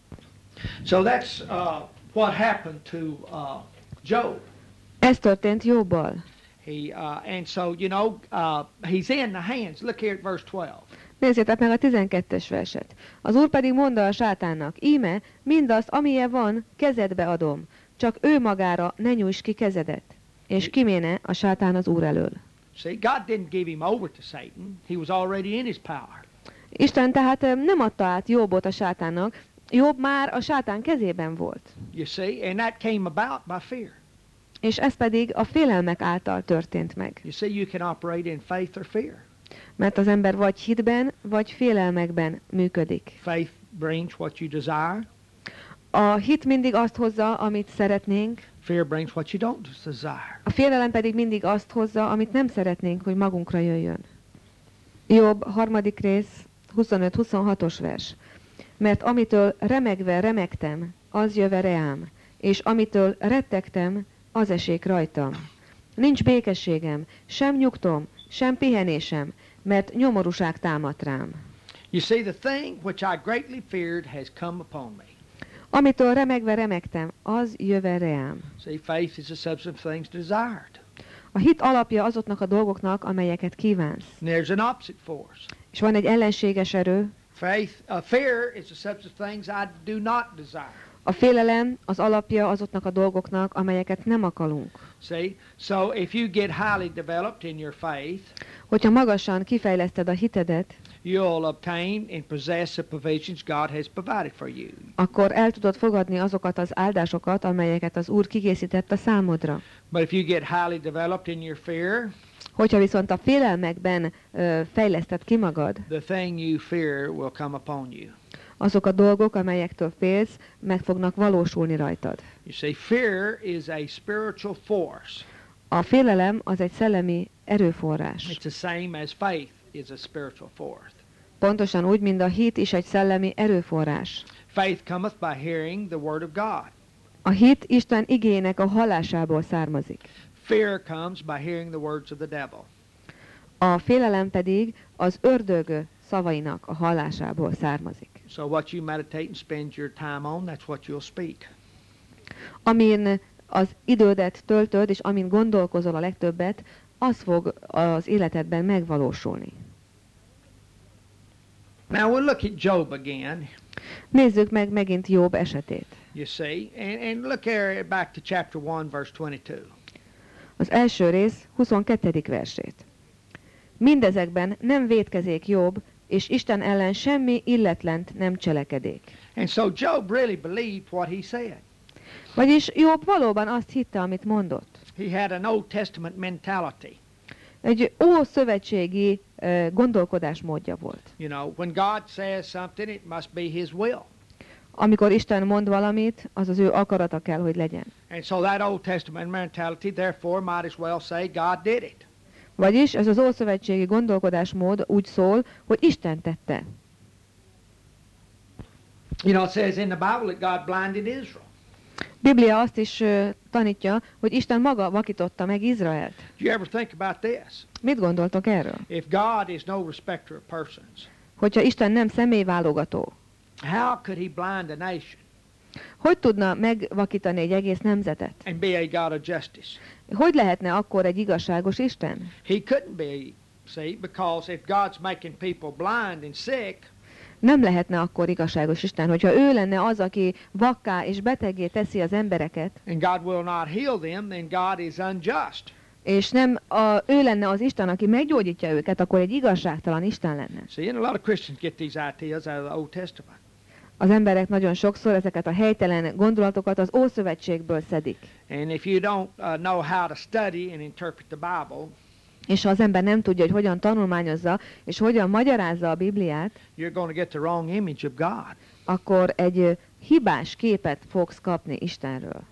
So that's what happened to Job. Ez történt Jobbal. And so, he's in the hands. Look here at verse 12. Nézzétek meg a 12-es verset. Az Úr pedig mondta a sátánnak, íme, mindazt, amilyen van, kezedbe adom, csak ő magára ne nyújts ki kezedet. És kiméne a sátán az Úr elől. See, God didn't give him over to Satan. He was already in his power. Isten tehát nem adta át Jobbot a sátánnak, Jobb már a sátán kezében volt. You see, and that came about by fear. És ez pedig a félelmek által történt meg. You see, you can operate in faith or fear. Mert az ember vagy hitben, vagy félelmekben működik. Faith brings what you desire. A hit mindig azt hozza, amit szeretnénk. Fear brings what you don't desire. A félelem pedig mindig azt hozza, amit nem szeretnénk, hogy magunkra jöjjön. Jobb 3. rész 25-26-os vers. Mert amitől remegve remegtem, az jöve reám, és amitől rettegtem, az esék rajtam. Nincs békességem, sem nyugtom, sem pihenésem, mert nyomorúság támadt rám. You see, the thing which I greatly feared has come upon me. Amitől remegve remegtem, az jöve reám. See, faith is the substance of things desired. A hit alapja azoknak a dolgoknak, amelyeket kívánsz. And there's an opposite force. És van egy ellenséges erő. Fear is the substance of things I do not desire. A félelem az alapja azoknak a dolgoknak, amelyeket nem akarunk. See, so if you get highly developed in your faith, Hogyha magasan kifejleszted a hitedet, you'll obtain and possess the provisions God has provided for you. akkor el tudod fogadni azokat az áldásokat, amelyeket az Úr kikészített a számodra. But if you get highly developed in your fear, Hogyha viszont a félelmekben fejleszted ki magad, the thing you fear will come upon you. azok a dolgok, amelyektől félsz, meg fognak valósulni rajtad. You see, fear is a spiritual force. A félelem az egy szellemi erőforrás. It's the same as faith is a spiritual force. Pontosan úgy, mint a hit is egy szellemi erőforrás. Faith cometh by hearing the word of God. A hit Isten igének a hallásából származik. Fear comes by hearing the words of the devil. A félelem pedig az ördög szavainak a hallásából származik. So what you meditate and spend your time on, that's what you'll speak. Amin az idődet töltöd, és amin gondolkozol a legtöbbet, az fog az életedben megvalósulni. Now we'll look at Job again, Nézzük meg megint Jobb esetét. you see, and look here back to chapter 1, verse 22. Az első rész 22. versét. Mindezekben nem vétkezék Jobb, és Isten ellen semmi illetlent nem cselekedék. And so Job really believed what he said. Vagyis Jobb valóban azt hitte, amit mondott. He had an Old Testament mentality. Egy ószövetségi gondolkodásmódja volt. You know, when God says something, it must be his will. Amikor Isten mond valamit, az az ő akarata kell, hogy legyen. And so that Old Testament mentality, therefore, might as well say God did it. Vagyis ez az ószövetségi gondolkodásmód úgy szól, hogy Isten tette. You know, it says in the Bible that God blinded Israel. Biblia azt is tanítja, hogy Isten maga vakította meg Izraelt. Do you ever think about this? Mit gondoltok erről? If God is no respecter of persons, Hogyha Isten nem személyválogató, how could he blind a nation hogy tudna megvakítani egy egész nemzetet? and be a God of justice? Hogy lehetne akkor egy igazságos Isten? He couldn't be, see, because if God's making people blind and sick, Nem lehetne akkor igazságos Isten, hogyha ő lenne az, aki vakká és beteggé teszi az embereket, and God will not heal them, then God is unjust. és nem ő lenne az Isten, aki meggyógyítja őket, akkor egy igazságtalan Isten lenne. See, and a lot of Christians get these ideas out of the Old Testament. Az emberek nagyon sokszor ezeket a helytelen gondolatokat az Ószövetségből szedik. And if you don't know how to study and interpret the Bible, És ha az ember nem tudja, hogy hogyan tanulmányozza, és hogyan magyarázza a Bibliát, you're going to get the wrong image of God. akkor egy hibás képet fogsz kapni Istenről.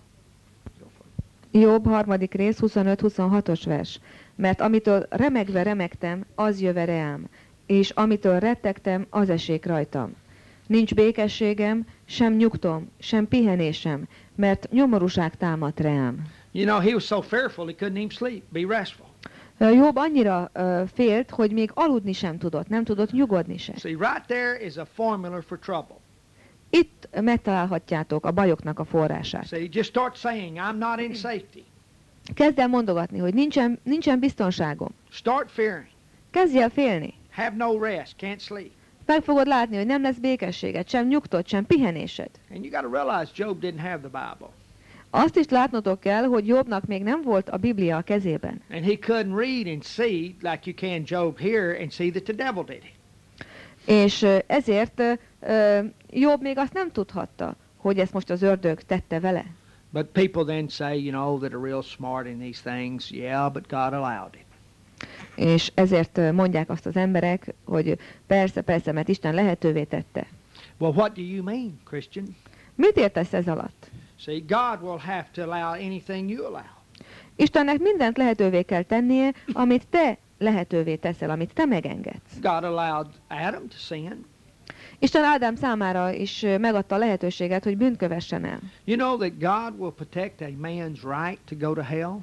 Jobb 3. rész 25-26-os vers. Mert amitől remegve remegtem, az jöve reám, és amitől rettegtem, az esik rajtam. Nincs békességem, sem nyugtom, sem pihenésem, mert nyomorúság támadt reám. You know, he was so fearful he couldn't even sleep, be restful. Jobb annyira félt, hogy még aludni sem tudott, nem tudott nyugodni se. See, right there is a formula for trouble. Itt megtalálhatjátok a bajoknak a forrását. See, just start saying, I'm not in safety. Kezd el mondogatni, hogy nincsen biztonságom. Start fearing. Kezdj el félni. Have no rest, can't sleep. Meg fogod látni, hogy nem lesz békességed, sem nyugtod, sem pihenésed. And you got to realize Job didn't have the Bible. Azt is látnotok kell, hogy Jobbnak még nem volt a Biblia a kezében. And he couldn't read and see like you can Job here and see that the devil did it. És ezért Jobb még azt nem tudhatta, hogy ezt most az ördög tette vele. But people then say, you know, that are real smart in these things, yeah, but God allowed it. És ezért mondják azt az emberek, hogy persze, mert Isten lehetővé tette. Well, what do you mean, Christian? Mit értesz ez alatt? See, God will have to allow anything you allow. Istennek mindent lehetővé kell tennie, amit te lehetővé teszel, amit te megengedsz. God allowed Adam to sin. Isten Ádám számára is megadta a lehetőséget, hogy bűnt kövessen el. You know that God will protect a man's right to go to hell?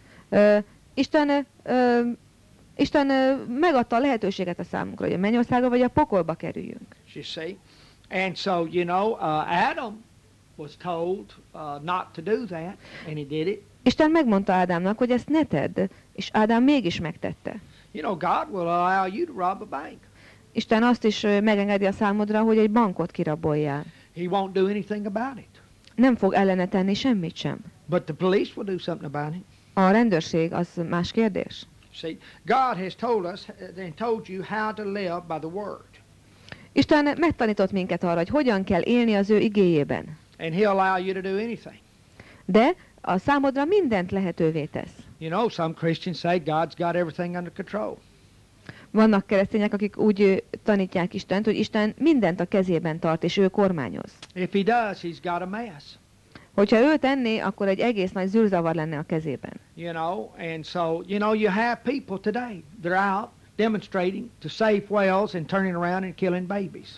Isten megadta a lehetőséget a számunkra, hogy a mennyországba vagy a pokolba kerüljünk. You see? And so, you know, Adam was told not to do that, and he did it. Isten megmondta Ádámnak, hogy ezt ne tedd, és Ádám mégis megtette. You know, God will allow you to rob a bank. Isten azt is megengedi a számodra, hogy egy bankot kiraboljál. He won't do anything about it. Nem fog ellene tenni semmit sem. But the police will do something about it. A rendőrség az más kérdés. See, God has told us and told you how to live by the word. Isten megtanított minket arra, hogy hogyan kell élni az ő igéjében. And he'll allow you to do anything. De a számodra mindent lehetővé tesz. You know, some Christians say God's got everything under control. Vannak keresztények, akik úgy tanítják Istent, hogy Isten mindent a kezében tart, és ő kormányoz. If he does, he's got a mess. Hogyha ő tenné, akkor egy egész nagy zűrzavar lenne a kezében. You know, and so, you know, you have people today, they're out demonstrating to save whales and turning around and killing babies.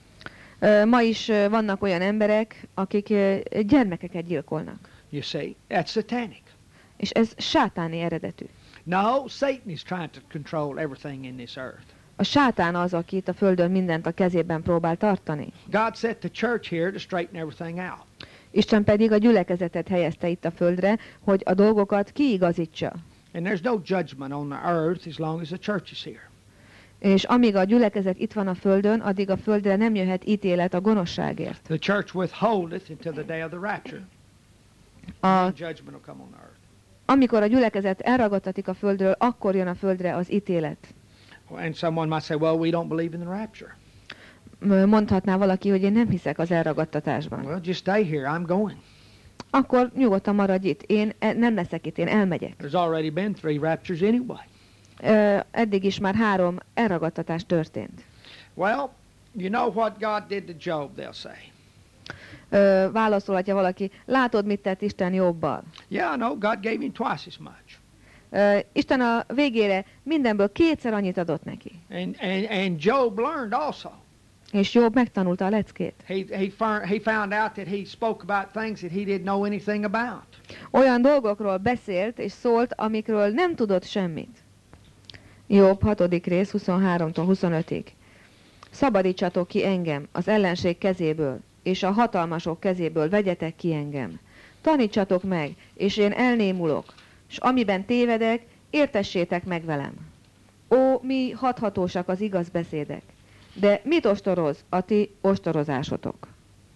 Ma is vannak olyan emberek, akik gyermekeket gyilkolnak. You see, that's satanic. És ez sátáni eredetű. No, Satan is trying to control everything in this earth. A sátán az, aki itt a földön mindent a kezében próbál tartani. God set the church here to straighten everything out. Isten pedig a gyülekezetet helyezte itt a földre, hogy a dolgokat kiigazítsa. And there's no judgment on the earth as long as the church is here. És amíg a gyülekezet itt van a földön, addig a földre nem jöhet ítélet a gonoszságért. The church withholdeth until the day of the rapture. And judgment will come on the earth. Amikor a gyülekezet elragadtatik a földről, akkor jön a földre az ítélet. And someone might say, well, we don't believe in the rapture. Mondhatná valaki, hogy én nem hiszek az elragadtatásban. Well, just stay here. I'm going. Akkor nyugodtan maradj itt. Én nem leszek itt, én elmegyek. There's already been 3 raptures anyway. Eddig is már 3 elragadtatás történt. Well, you know what God did to Job, they'll say. Válaszolhatja valaki, látod, mit tett Isten Jobbal? Yeah, I know, God gave him twice as much. Isten a végére mindenből 2-szer annyit adott neki. And Job learned also. És Jobb megtanulta a leckét. He found out that he spoke about things that he didn't know anything about. Olyan dolgokról beszélt és szólt, amikről nem tudott semmit. Jobb 6. rész 23-tól 25-ig. Szabadítsatok ki engem az ellenség kezéből, és a hatalmasok kezéből vegyetek ki engem. Tanítsatok meg, és én elnémulok, és amiben tévedek, értessétek meg velem. Ó, mi hathatósak az igaz beszédek, de mit ostoroz a ti ostorozásotok?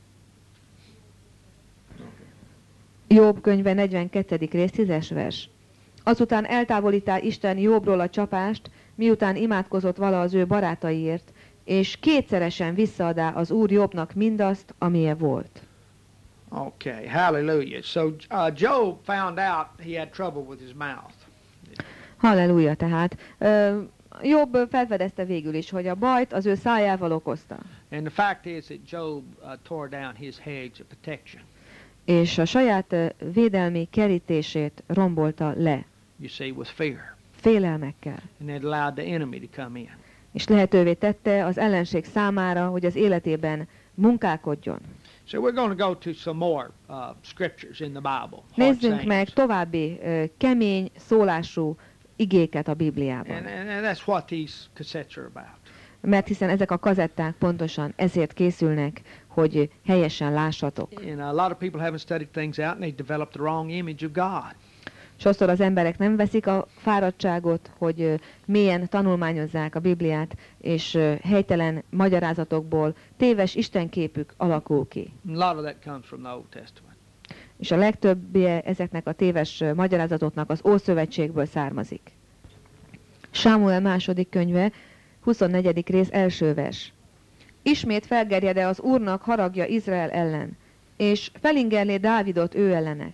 Jobb könyve 42. rész 10-es vers. Azután eltávolítál Isten Jobbról a csapást, miután imádkozott vala az ő barátaiért, és 2-szeresen visszaadá az Úr Jobbnak mindazt, amilyen volt. Okay, hallelujah. So Job found out he had trouble with his mouth. Halleluja, tehát. Jobb felfedezte végül is, hogy a bajt az ő szájával okozta. And the fact is that Job tore down his hedge of protection. És a saját védelmi kerítését rombolta le. You see, with fear. Félelmekkel. And it allowed the enemy to come in. És lehetővé tette az ellenség számára, hogy az életében munkálkodjon. So we're going to go to some more scriptures in the Bible. Nézzünk meg további kemény szólású igéket a Bibliában. And that's what these cassettes are about. Mert hiszen ezek a kazetták pontosan ezért készülnek, hogy helyesen lássatok. And a lot of people haven't studied things out and they developed the wrong image of God. Sokszor az emberek nem veszik a fáradtságot, hogy mélyen tanulmányozzák a Bibliát, és helytelen magyarázatokból téves istenképük alakul ki. A lot of that comes from the Old Testament. És a legtöbbje ezeknek a téves magyarázatoknak az Ószövetségből származik. Sámuel második könyve, 24. rész 1. vers. Ismét felgerjed-e az Úrnak haragja Izrael ellen, és felingerlé Dávidot ő ellene.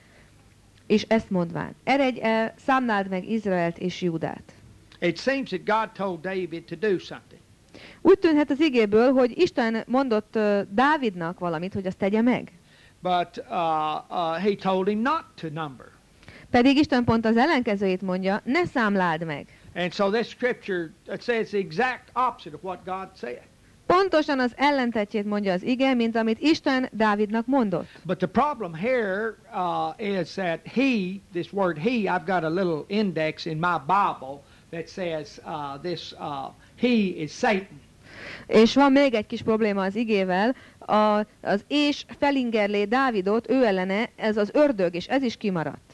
És ezt mondván, eredj el, számláld meg Izraelt és Júdát. It seems that God told David to do something. Úgy tűnhet az igéből, hogy Isten mondott Dávidnak valamit, hogy azt tegye meg. But he told him not to number. Pedig Isten pont az ellenkezőjét mondja, ne számláld meg. And so this scripture says the exact opposite of what God said. Pontosan az ellentetjét mondja az ige, mint amit Isten Dávidnak mondott. But the problem here is that this word he, I've got a little index in my Bible that says he is Satan. És van még egy kis probléma az igével, az és felingerlé Dávidot, ő ellene, ez az ördög, és ez is kimaradt.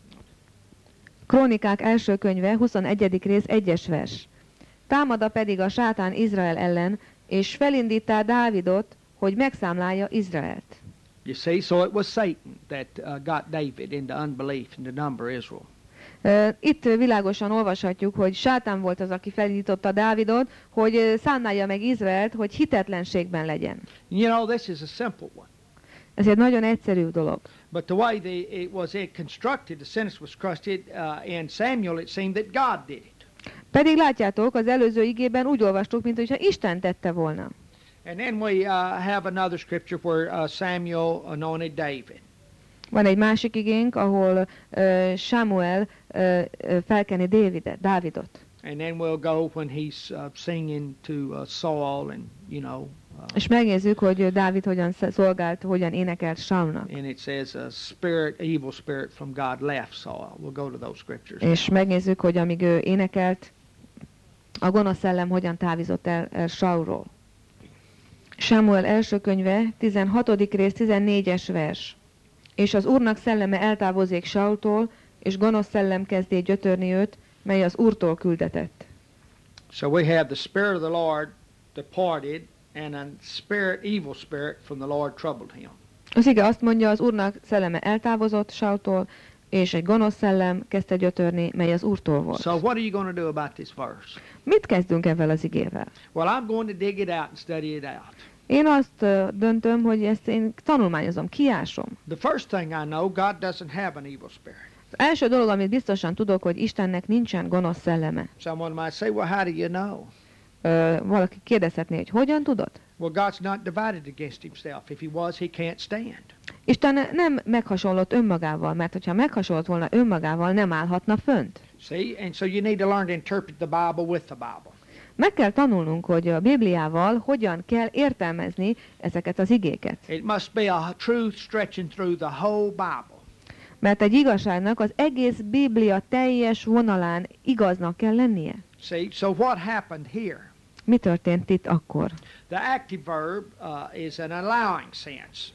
Krónikák első könyve, 21. rész, 1-es vers. Támada pedig a sátán Izrael ellen, és felindítá Dávidot, hogy megszámlálja Izraelt. You see, so it was Satan that got David into unbelief and to number Israel. Itt világosan olvashatjuk, hogy sátán volt az, aki felindította Dávidot, hogy számlálja meg Izraelt, hogy hitetlenségben legyen. You know, this is a simple one. Ez egy nagyon egyszerű dolog. But the way it was constructed, the sentence was constructed in Samuel, it seemed that God did it. Pedig látjátok, az előző igében úgy olvastuk, mint hogyha Isten tette volna. And then we have another scripture where Samuel anointed David. Van egy másik igénk, ahol Sámuel felkeni Dávidot. And then we'll go when he's singing to Saul and, you know. És megnézzük, hogy Dávid hogyan szolgált, hogyan énekelt Saulnak. And it says a evil spirit from God left Saul. We'll go to those scriptures. És megnézzük, hogy amíg ő énekelt, a gonosz szellem hogyan távizott el Saulról. Sámuel első könyve, 16. rész, 14-es vers. És az Úrnak szelleme eltávozik Saultól, és gonosz szellem kezdé gyötörni őt, mely az Úrtól küldetett. So we have the Spirit of the Lord departed, and a evil spirit from the Lord troubled him. Az ige azt mondja, az Úrnak szelleme eltávozott Saultól, és egy gonosz szellem kezdte gyötörni, mely az Úrtól volt. So what are you going to do about this verse? Mit kezdünk ezzel az igével? Well, I'm going to dig it out and study it out. Én azt döntöm, hogy ezt én tanulmányozom, kiásom. The first thing I know, God doesn't have an evil spirit. Az első dolog, amit biztosan tudok, hogy Istennek nincsen gonosz szelleme. Someone might say, well, how do you know? Valaki kérdezhetné, hogy hogyan tudod? Well, God's not divided against himself. If he was, he can't stand. Isten nem meghasonlott önmagával, mert hogyha meghasonlott volna önmagával, nem állhatna fönt. See, and so you need to learn to interpret the Bible with the Bible. Meg kell tanulnunk, hogy a Bibliával hogyan kell értelmezni ezeket az igéket. It must be a truth stretching through the whole Bible. Mert egy igazságnak az egész Biblia teljes vonalán igaznak kell lennie. See, so what happened here? Mi történt itt akkor? The active verb is an allowing sense.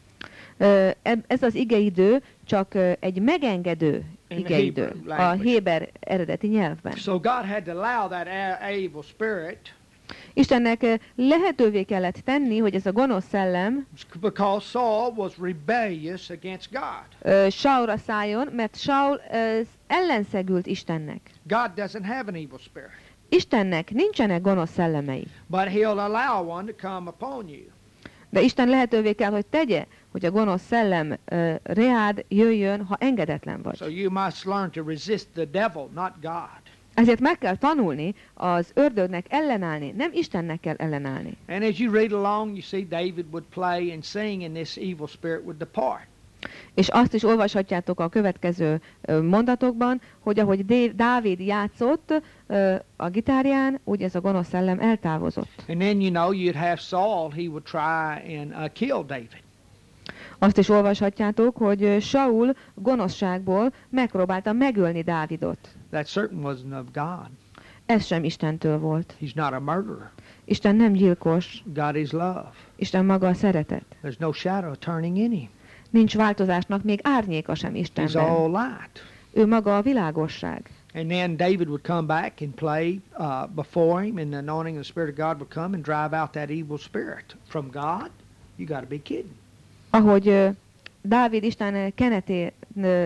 Ez az igeidő csak egy megengedő igeidő a héber eredeti nyelvben. So God had to allow that evil spirit. Istennek lehetővé kellett tenni, hogy ez a gonosz szellem because Saul was rebellious against God. Saulra szálljon, mert Saul ellenszegült Istennek. God doesn't have an evil spirit. Istennek nincsenek gonosz szellemei. But he'll allow one to come upon you. De Isten lehetővé kell, hogy tegye, hogy a gonosz szellem reád jöjjön, ha engedetlen vagy. So you must learn to resist the devil, not God. Ezért meg kell tanulni az ördögnek ellenállni, nem Istennek kell ellenállni. And as you read along, you see David would play and sing, and this evil spirit would depart. És azt is olvashatjátok a következő mondatokban, hogy ahogy Dávid játszott a gitárján, úgy ez a gonosz szellem eltávozott. And then you know you'd have Saul, he would try and kill David. Azt is olvashatjátok, hogy Saul gonoszságból megpróbálta megölni Dávidot. That certain wasn't of God. Ez sem Istentől volt. He's not a murderer. Isten nem gyilkos. God is love. Isten maga a szeretet. There's no shadow of turning in him. Nincs változásnak még árnyéka sem He's Istenben. all light. Ő maga a világosság. And then David would come back and play before him, and the anointing of the Spirit of God would come and drive out that evil spirit. From God? You got to be kidding. Ahogy Dávid Isten kenetét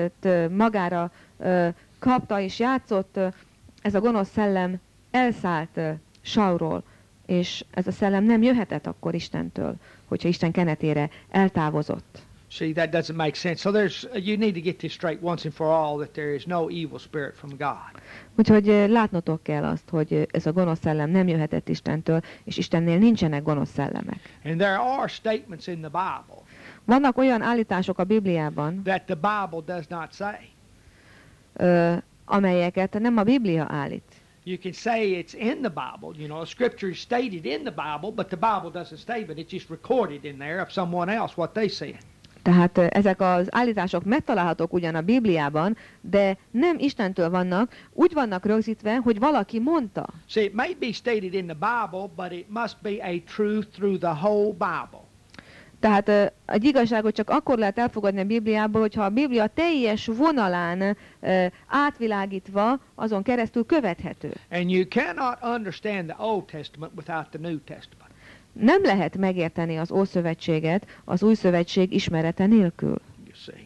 magára kapta és játszott, ez a gonosz szellem elszállt Saulról, és ez a szellem nem jöhetett akkor Istentől, hogyha Isten kenetére eltávozott. See, that doesn't make sense. So you need to get this straight once and for all, that there is no evil spirit from God. Úgyhogy látnotok kell azt, hogy ez a gonosz szellem nem jöhetett Istentől, és Istennél nincsenek gonosz szellemek. And there are statements in the Bible Vannak olyan állítások a Bibliában, that the Bible does not say. Amelyeket nem a Biblia állít. You can say it's in the Bible, you know, a scripture is stated in the Bible, but the Bible doesn't state it. It's just recorded in there of someone else what they said. Tehát ezek az állítások megtalálhatók ugyan a Bibliában, de nem Istentől vannak, úgy vannak rögzítve, hogy valaki mondta. See, it may be stated in the Bible, but it must be a truth through the whole Bible. Tehát egy igazságot csak akkor lehet elfogadni a Bibliából, hogyha a Biblia teljes vonalán átvilágítva azon keresztül követhető. And you cannot understand the Old Testament without the New Testament. Nem lehet megérteni az Ószövetséget az Új Szövetség ismerete nélkül. You see.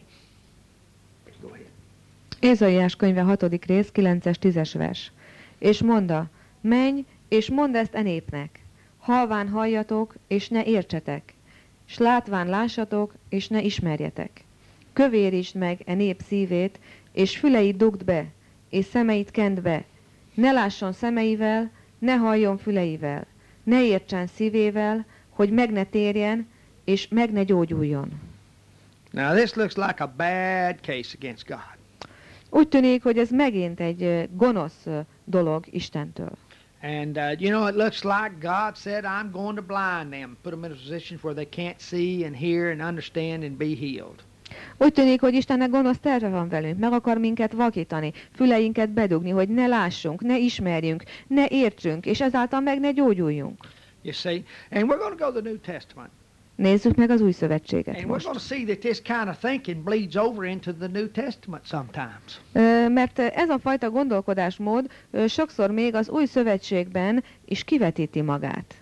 Go ahead. Ézaiás könyve 6. rész, 9-es, 10-es vers. És mondta, menj, és mondd ezt e népnek. Halván halljatok, és ne értsetek. S látván lássatok, és ne ismerjetek. Kövérítsd meg e nép szívét, és füleit dugd be, és szemeit kend be. Ne lásson szemeivel, ne halljon füleivel. Ne értsen szívével, hogy meg ne térjen, és meg ne gyógyuljon. Now this looks like a bad case against God. Úgy tűnik, hogy ez megint egy gonosz dolog Istentől. And you know, it looks like God said, I'm going to blind them, put them in a position where they can't see and hear and understand and be healed. Úgy tűnik, hogy Istennek gonosz terve van velünk, meg akar minket vakítani, füleinket bedugni, hogy ne lássunk, ne ismerjünk, ne értsünk, és ezáltal meg ne gyógyuljunk. You see? And we're going to go to the New Testament. Nézzük meg az Új Szövetséget And we're most. going to see that this kind of thinking bleeds over into the New Testament sometimes. Mert ez a fajta gondolkodásmód sokszor még az Új Szövetségben is kivetíti magát.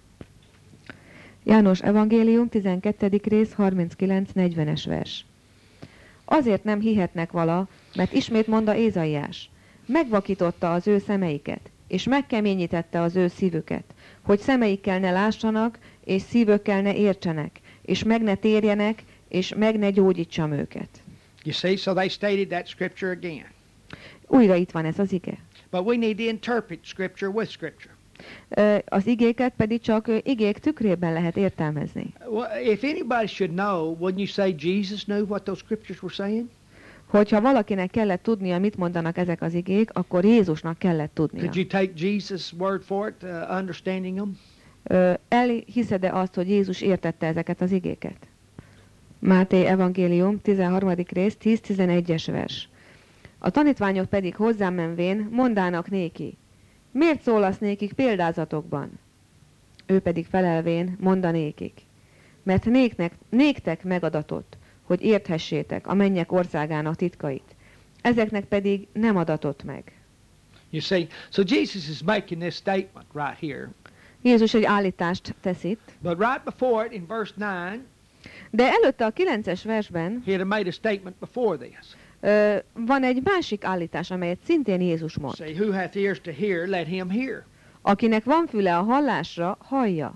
János evangélium 12. rész 39-40-es vers. Azért nem hihetnek vala, mert ismét mondta Ézaiás. Megvakította az ő szemeiket, és megkeményítette az ő szívüket, hogy szemeikkel ne lássanak, és szívükkel ne értsenek, és meg ne térjenek, és meg ne gyógyítsam őket. You see, so they stated that scripture again. Újra itt van ez az ige. But we need to interpret scripture with scripture. Az igéket pedig csak igék tükrében lehet értelmezni. Well, if anybody should know, wouldn't you say Jesus knew what those scriptures were saying? Hogyha valakinek kellett tudnia, mit mondanak ezek az igék, akkor Jézusnak kellett tudnia. Could you take Jesus' word for it, understanding them? Elhiszed-e azt, hogy Jézus értette ezeket az igéket? Máté evangélium 13. rész 10-11-es vers. A tanítványok pedig hozzám menvén mondának néki, miért szólasz nékik példázatokban? Ő pedig felelvén mondanékik, mert néktek megadatott, hogy érthessétek a mennyek országának titkait. Ezeknek pedig nem adatott meg. You see, so Jesus is making this statement right here. Jézus egy állítást tesz itt, But right before it, in verse 9, de előtte a 9-es versben he had made a statement before this. van egy másik állítás, amelyet szintén Jézus mond. Say, who hath ears to hear, let him hear. Akinek van füle a hallásra, hallja.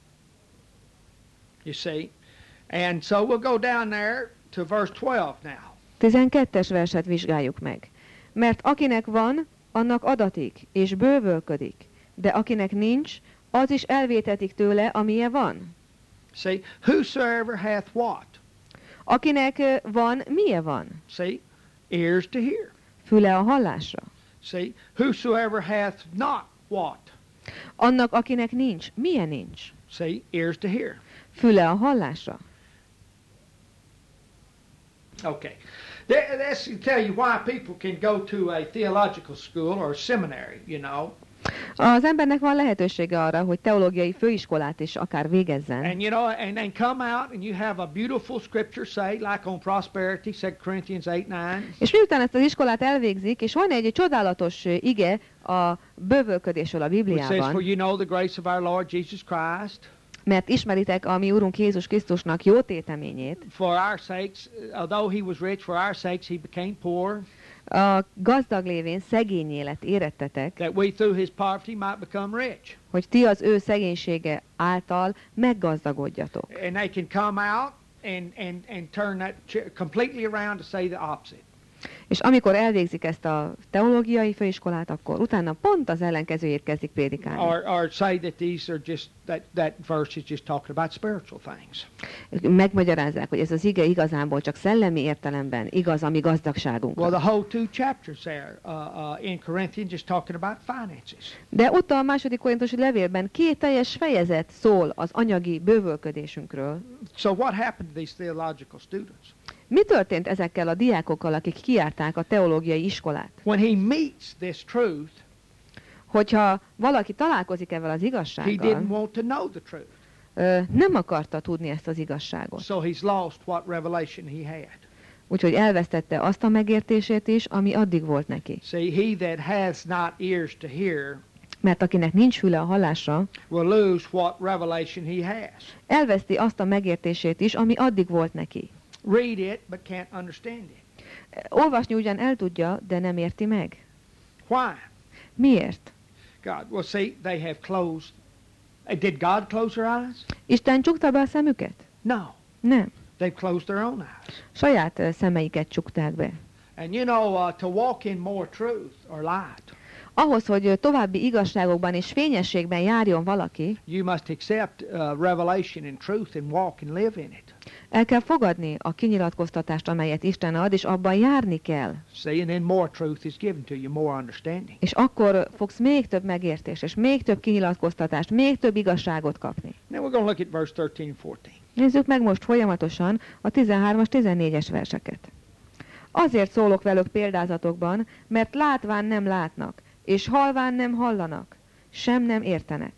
You see? And so we'll go down there to verse 12 now. 12-es verset vizsgáljuk meg. Mert akinek van, annak adatik, és bővölködik. De akinek nincs, az is elvétetik tőle, amilyen van. See, whosoever hath what? Akinek van, milyen van? See, ears to hear. Füle a hallásra. See, whosoever hath not what? Annak, akinek nincs, milyen nincs? See, ears to hear. Füle a hallásra. Okay. This will tell you why people can go to a theological school or a seminary, you know. Az embernek van lehetősége arra, hogy teológiai főiskolát is akár végezzen. And you know, and come out and you have a beautiful scripture, say, like on prosperity, 2 Corinthians 8:9. És miután ezt az iskolát elvégzik, és van egy csodálatos ige a bővölködésről a Which says, for Bibliában, you know the grace of our Lord Jesus Christ, mert ismeritek a mi Urunk Jézus Krisztusnak jó téteményét. for our sakes, although he was rich, for our sakes he became poor, A gazdag lévén szegény élet érettetek, that we through his poverty might become rich. hogy ti az ő szegénysége által meggazdagodjatok. And they can come out and turn that completely around to say the opposite. És amikor elvégzik ezt a teológiai főiskolát, akkor utána pont az ellenkezőjét kezdik prédikálni. Or say that these are just, that verse is just talking about spiritual things. Megmagyarázzák, hogy ez az ige igazából csak szellemi értelemben igaz a mi gazdagságunkra. Well, the whole 2 chapters there in Corinthians just talking about finances. De ott a második korintusi levélben 2 teljes fejezet szól az anyagi bővölködésünkről. So what happened to these theological students? Mi történt ezekkel a diákokkal, akik kijárták a teológiai iskolát? When he meets this truth, Hogyha valaki találkozik ezzel az he igazsággal, didn't want to know the truth. nem akarta tudni ezt az igazságot. So he's lost what revelation he had. Úgyhogy elvesztette azt a megértését is, ami addig volt neki. See, he that has not ears to hear Mert akinek nincs füle a hallásra, will lose what revelation he has. elveszti azt a megértését is, ami addig volt neki. Read it, but can't understand it. Olvasni ugyan el tudja, de nem érti meg. Why? Miért? God. Well, see, they have closed. Did God close their eyes? Isten csukta be a szemüket? No. Nem. They've closed their own eyes. Saját szemeiket csukták be. And you know, to walk in more truth or light, Ahhoz, hogy további igazságokban és fényességben járjon valaki, you must accept revelation and truth and walk and live in it. el kell fogadni a kinyilatkoztatást, amelyet Isten ad, és abban járni kell. See, and then more truth is given to you, more understanding. És akkor fogsz még több megértést, és még több kinyilatkoztatást, még több igazságot kapni. Now we're going to look at verse 13 and 14. Nézzük meg most folyamatosan a 13-as, 14-es verseket. Azért szólok velük példázatokban, mert látván nem látnak, és halván nem hallanak, sem nem értenek.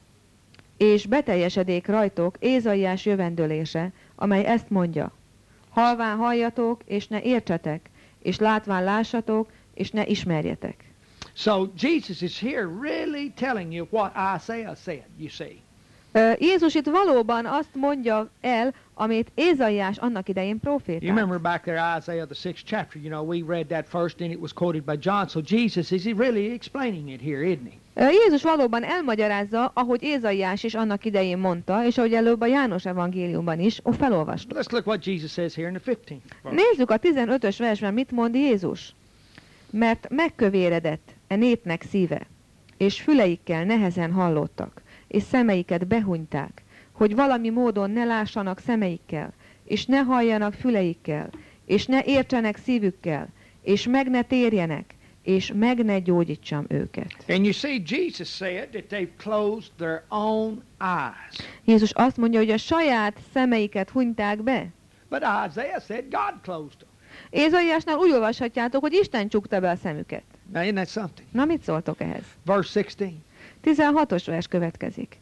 És beteljesedék rajtok Ézaiás jövendőlése, amely ezt mondja. Halván halljatok, és ne értsetek, és látván lássatok, és ne ismerjetek. So Jesus is here really telling you what Isaiah said, you see. Jézus itt valóban azt mondja el, amit Ézaiás annak idején You profétált. remember back there Isaiah the 6th chapter, you know, we read that first and it was quoted by John. So Jesus is really explaining it here, isn't he? Jézus valóban elmagyarázza, ahogy Ézaiás is annak idején mondta, és ahogy előbb a János evangéliumban is felolvastuk. Let's look what Jesus says here in the 15th verse. Nézzük a 15-ös versben, mit mond Jézus. Mert megkövéredett e népnek szíve, és füleikkel nehezen hallottak, és szemeiket behunyták, hogy valami módon ne lássanak szemeikkel, és ne halljanak füleikkel, és ne értsenek szívükkel, és meg ne térjenek, és meg ne gyógyítsam őket. And you see, Jesus said that they've closed their own eyes. Jézus azt mondja, hogy a saját szemeiket hunyták be. But Isaiah said God closed them. Ézaiásnál úgy olvashatjátok, hogy Isten csukta be a szemüket. Now, isn't that something? Na, mit szóltok ehhez? Verse 16. 16-os vers következik.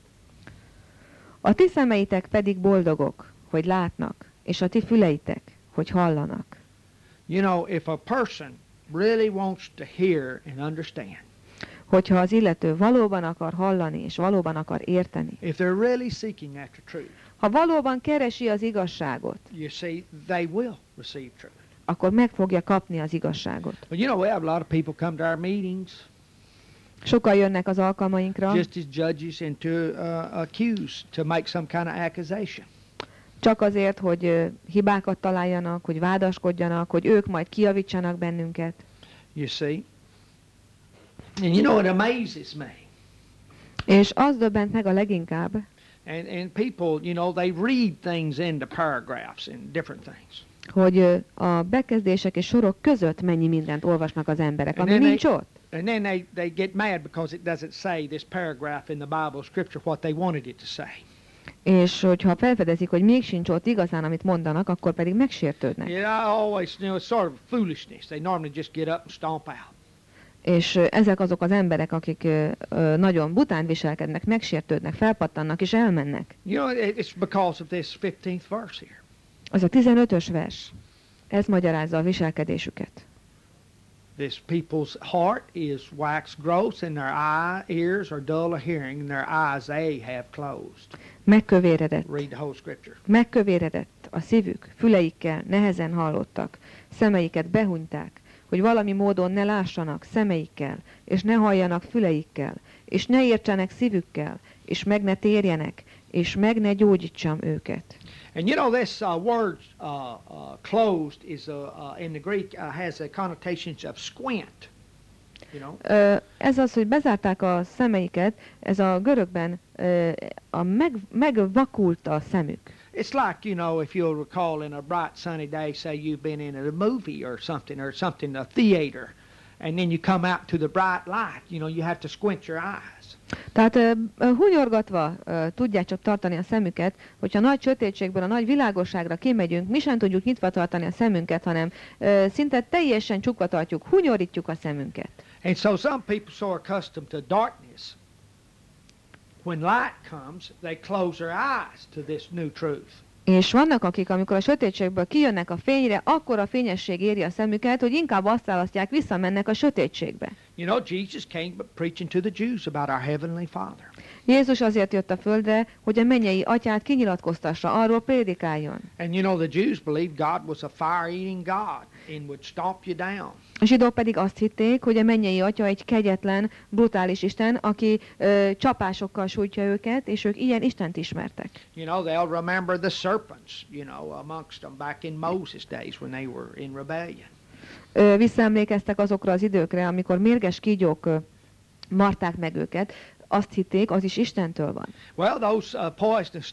A ti szemeitek pedig boldogok, hogy látnak, és a ti füleitek, hogy hallanak. You know, if a person really wants to hear and understand, Hogyha az illető valóban akar hallani, és valóban akar érteni, if they're really seeking after truth, ha valóban keresi az igazságot, you see, they will receive truth. akkor meg fogja kapni az igazságot. Well, you know, we have a lot of people come to our meetings Sokan jönnek az alkalmainkra, just as judges and to accuse, to make some kind of accusation. csak azért, hogy hibákat találjanak, hogy vádaskodjanak, hogy ők majd kijavítsanak bennünket. You see? And you know, it amazes me. És az döbbent meg a leginkább, And people, you know, they read things into paragraphs and different things. hogy a bekezdések és sorok között mennyi mindent olvasnak az emberek, And ami then nincs ott. And then they get mad because it doesn't say this paragraph in the Bible scripture what they wanted it to say. És hogyha felfedezik, hogy még sincs ott igazán, amit mondanak, akkor pedig megsértődnek. Yeah, I always, you know, it's sort of foolishness. They normally just get up and stomp out. És ezek azok az emberek, akik nagyon bután viselkednek, megsértődnek, felpattannak és elmennek. You know, it's because of this 15th verse here. Az a 15-ös vers. Ez magyarázza a viselkedésüket. This people's heart is wax gross, and their ears are dull of hearing, and their eyes they have closed. Megkövéredett. Read the whole scripture. Megkövéredett a szívük, füleikkel nehezen hallottak, szemeiket behunyták, hogy valami módon ne lássanak szemeikkel, és ne halljanak füleikkel, és ne értsenek szívükkel, és meg ne térjenek, és meg ne gyógyítsam őket. And you know this word closed is in the Greek has a connotations of squint. You know? Ez az, hogy bezárták a szemeiket, ez a görögben megvakult a szemük. It's like, you know, if you'll recall in a bright sunny day, say you've been in a movie or something, a theater, and then you come out to the bright light, you know, you have to squint your eyes. Tehát hunyorgatva tudják csak tartani a szemüket, hogyha nagy sötétségből a nagy világosságra kimegyünk, mi sem tudjuk nyitva tartani a szemünket, hanem szinte teljesen csukva tartjuk, hunyorítjuk a szemünket. And so some people so accustomed to darkness, when light comes, they close their eyes to this new truth. És vannak akik, amikor a sötétségből kijönnek a fényre, akkor a fényesség éri a szemüket, hogy inkább azt választják, visszamennek a sötétségbe. You know, Jesus came preaching to the Jews about our heavenly Father. Jézus azért jött a földre, hogy a mennyei atyát kinyilatkoztassa, arról prédikáljon. And you know, the Jews believed God was a fire-eating God and would stomp you down. A zsidók pedig azt hitték, hogy a mennyei atya egy kegyetlen, brutális Isten, aki csapásokkal sújtja őket, és ők ilyen Istent ismertek. You know, they'll remember the serpents, you know, amongst them back in Moses' days when they were in rebellion. Visszaemlékeztek azokra az időkre, amikor mérges kígyók marták meg őket, azt hitték, az is Istentől van. Well, those poisonous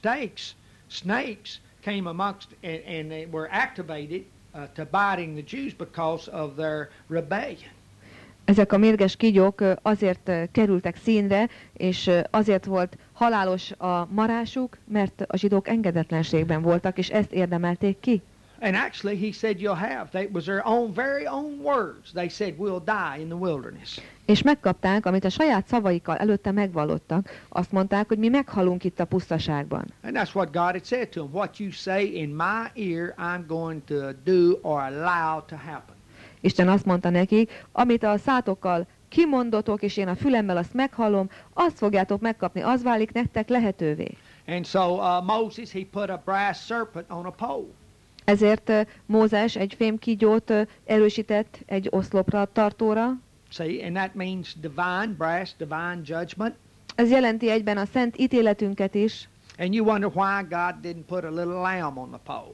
snakes came amongst and they were activated to biting the Jews because of their rebellion. Ezek a mérges kígyók azért kerültek színre, és azért volt halálos a marásuk, mert a zsidók engedetlenségben voltak, és ezt érdemelték ki. And actually, he said, you'll have. That was their own, very own words. They said, we'll die in the wilderness. És megkapták, amit a saját szavaikkal előtte megvallottak, azt mondták, hogy mi meghalunk itt a pusztaságban. And that's what God had said to them. What you say in my ear, I'm going to do or allow to happen. Isten azt mondta nekik, amit a szátokkal kimondotok, és én a fülemmel azt meghallom, azt fogjátok megkapni, az válik nektek lehetővé. And so Moses, he put a brass serpent on a pole. Ezért Mózes egy fémkígyót erősített egy oszlopra tartóra. See, and that means divine brass, divine judgment. Ez jelenti egyben a szent ítéletünket is. And you wonder why God didn't put a little lamb on the pole.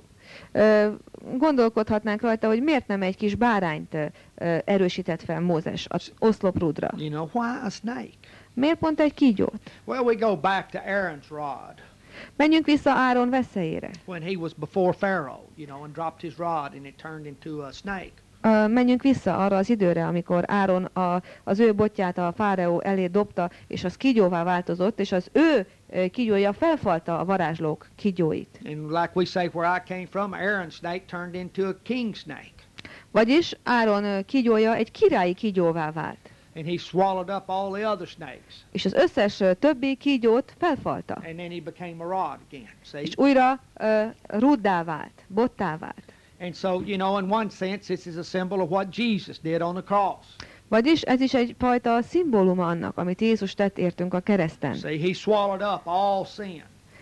Gondolkodhatnánk rajta, hogy miért nem egy kis bárányt erősített fel Mózes az oszloprúdra. You know, why a snake? Miért pont egy kígyót? Well, we go back to Aaron's rod. Menjünk vissza Áron veszélyére. When he was before Pharaoh, you know, and dropped his rod and it turned into a snake. Menjünk vissza arra az időre, amikor Áron az ő botját a fáraó elé dobta, és az kígyóvá változott, és az ő kígyója felfalta a varázslók kígyóit. And like we say where I came from, Aaron's snake turned into a king snake. Vagyis Áron kígyója egy királyi kígyóvá vált. And he swallowed up all the other snakes. És az összes többi kígyót felfalta. And then he became a rod again. See? És újra rúddá vált, bottá vált. And so, you know, in one sense, this is a symbol of what Jesus did on the cross. Vagyis ez is egyfajta szimbóluma annak, amit Jézus tett értünk a kereszten. See, he swallowed up all sin,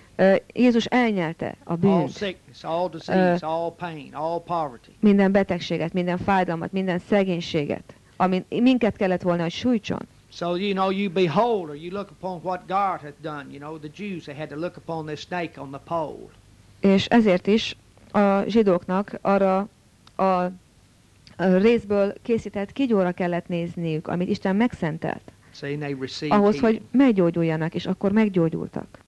Jézus elnyelte a all bűnt, sickness, all disease, all pain, all poverty. minden betegséget, minden fájdalmat, minden szegénységet, amin minket kellett volna, hogy sújtson. So, you know, you behold or you look upon what God hath done. You know, the Jews, they had to look upon this snake on the pole. És ezért is a zsidóknak arra a részből készített kígyóra kellett nézniük, amit Isten megszentelt, See, and they received ahhoz, hogy healing. meggyógyuljanak, és akkor meggyógyultak.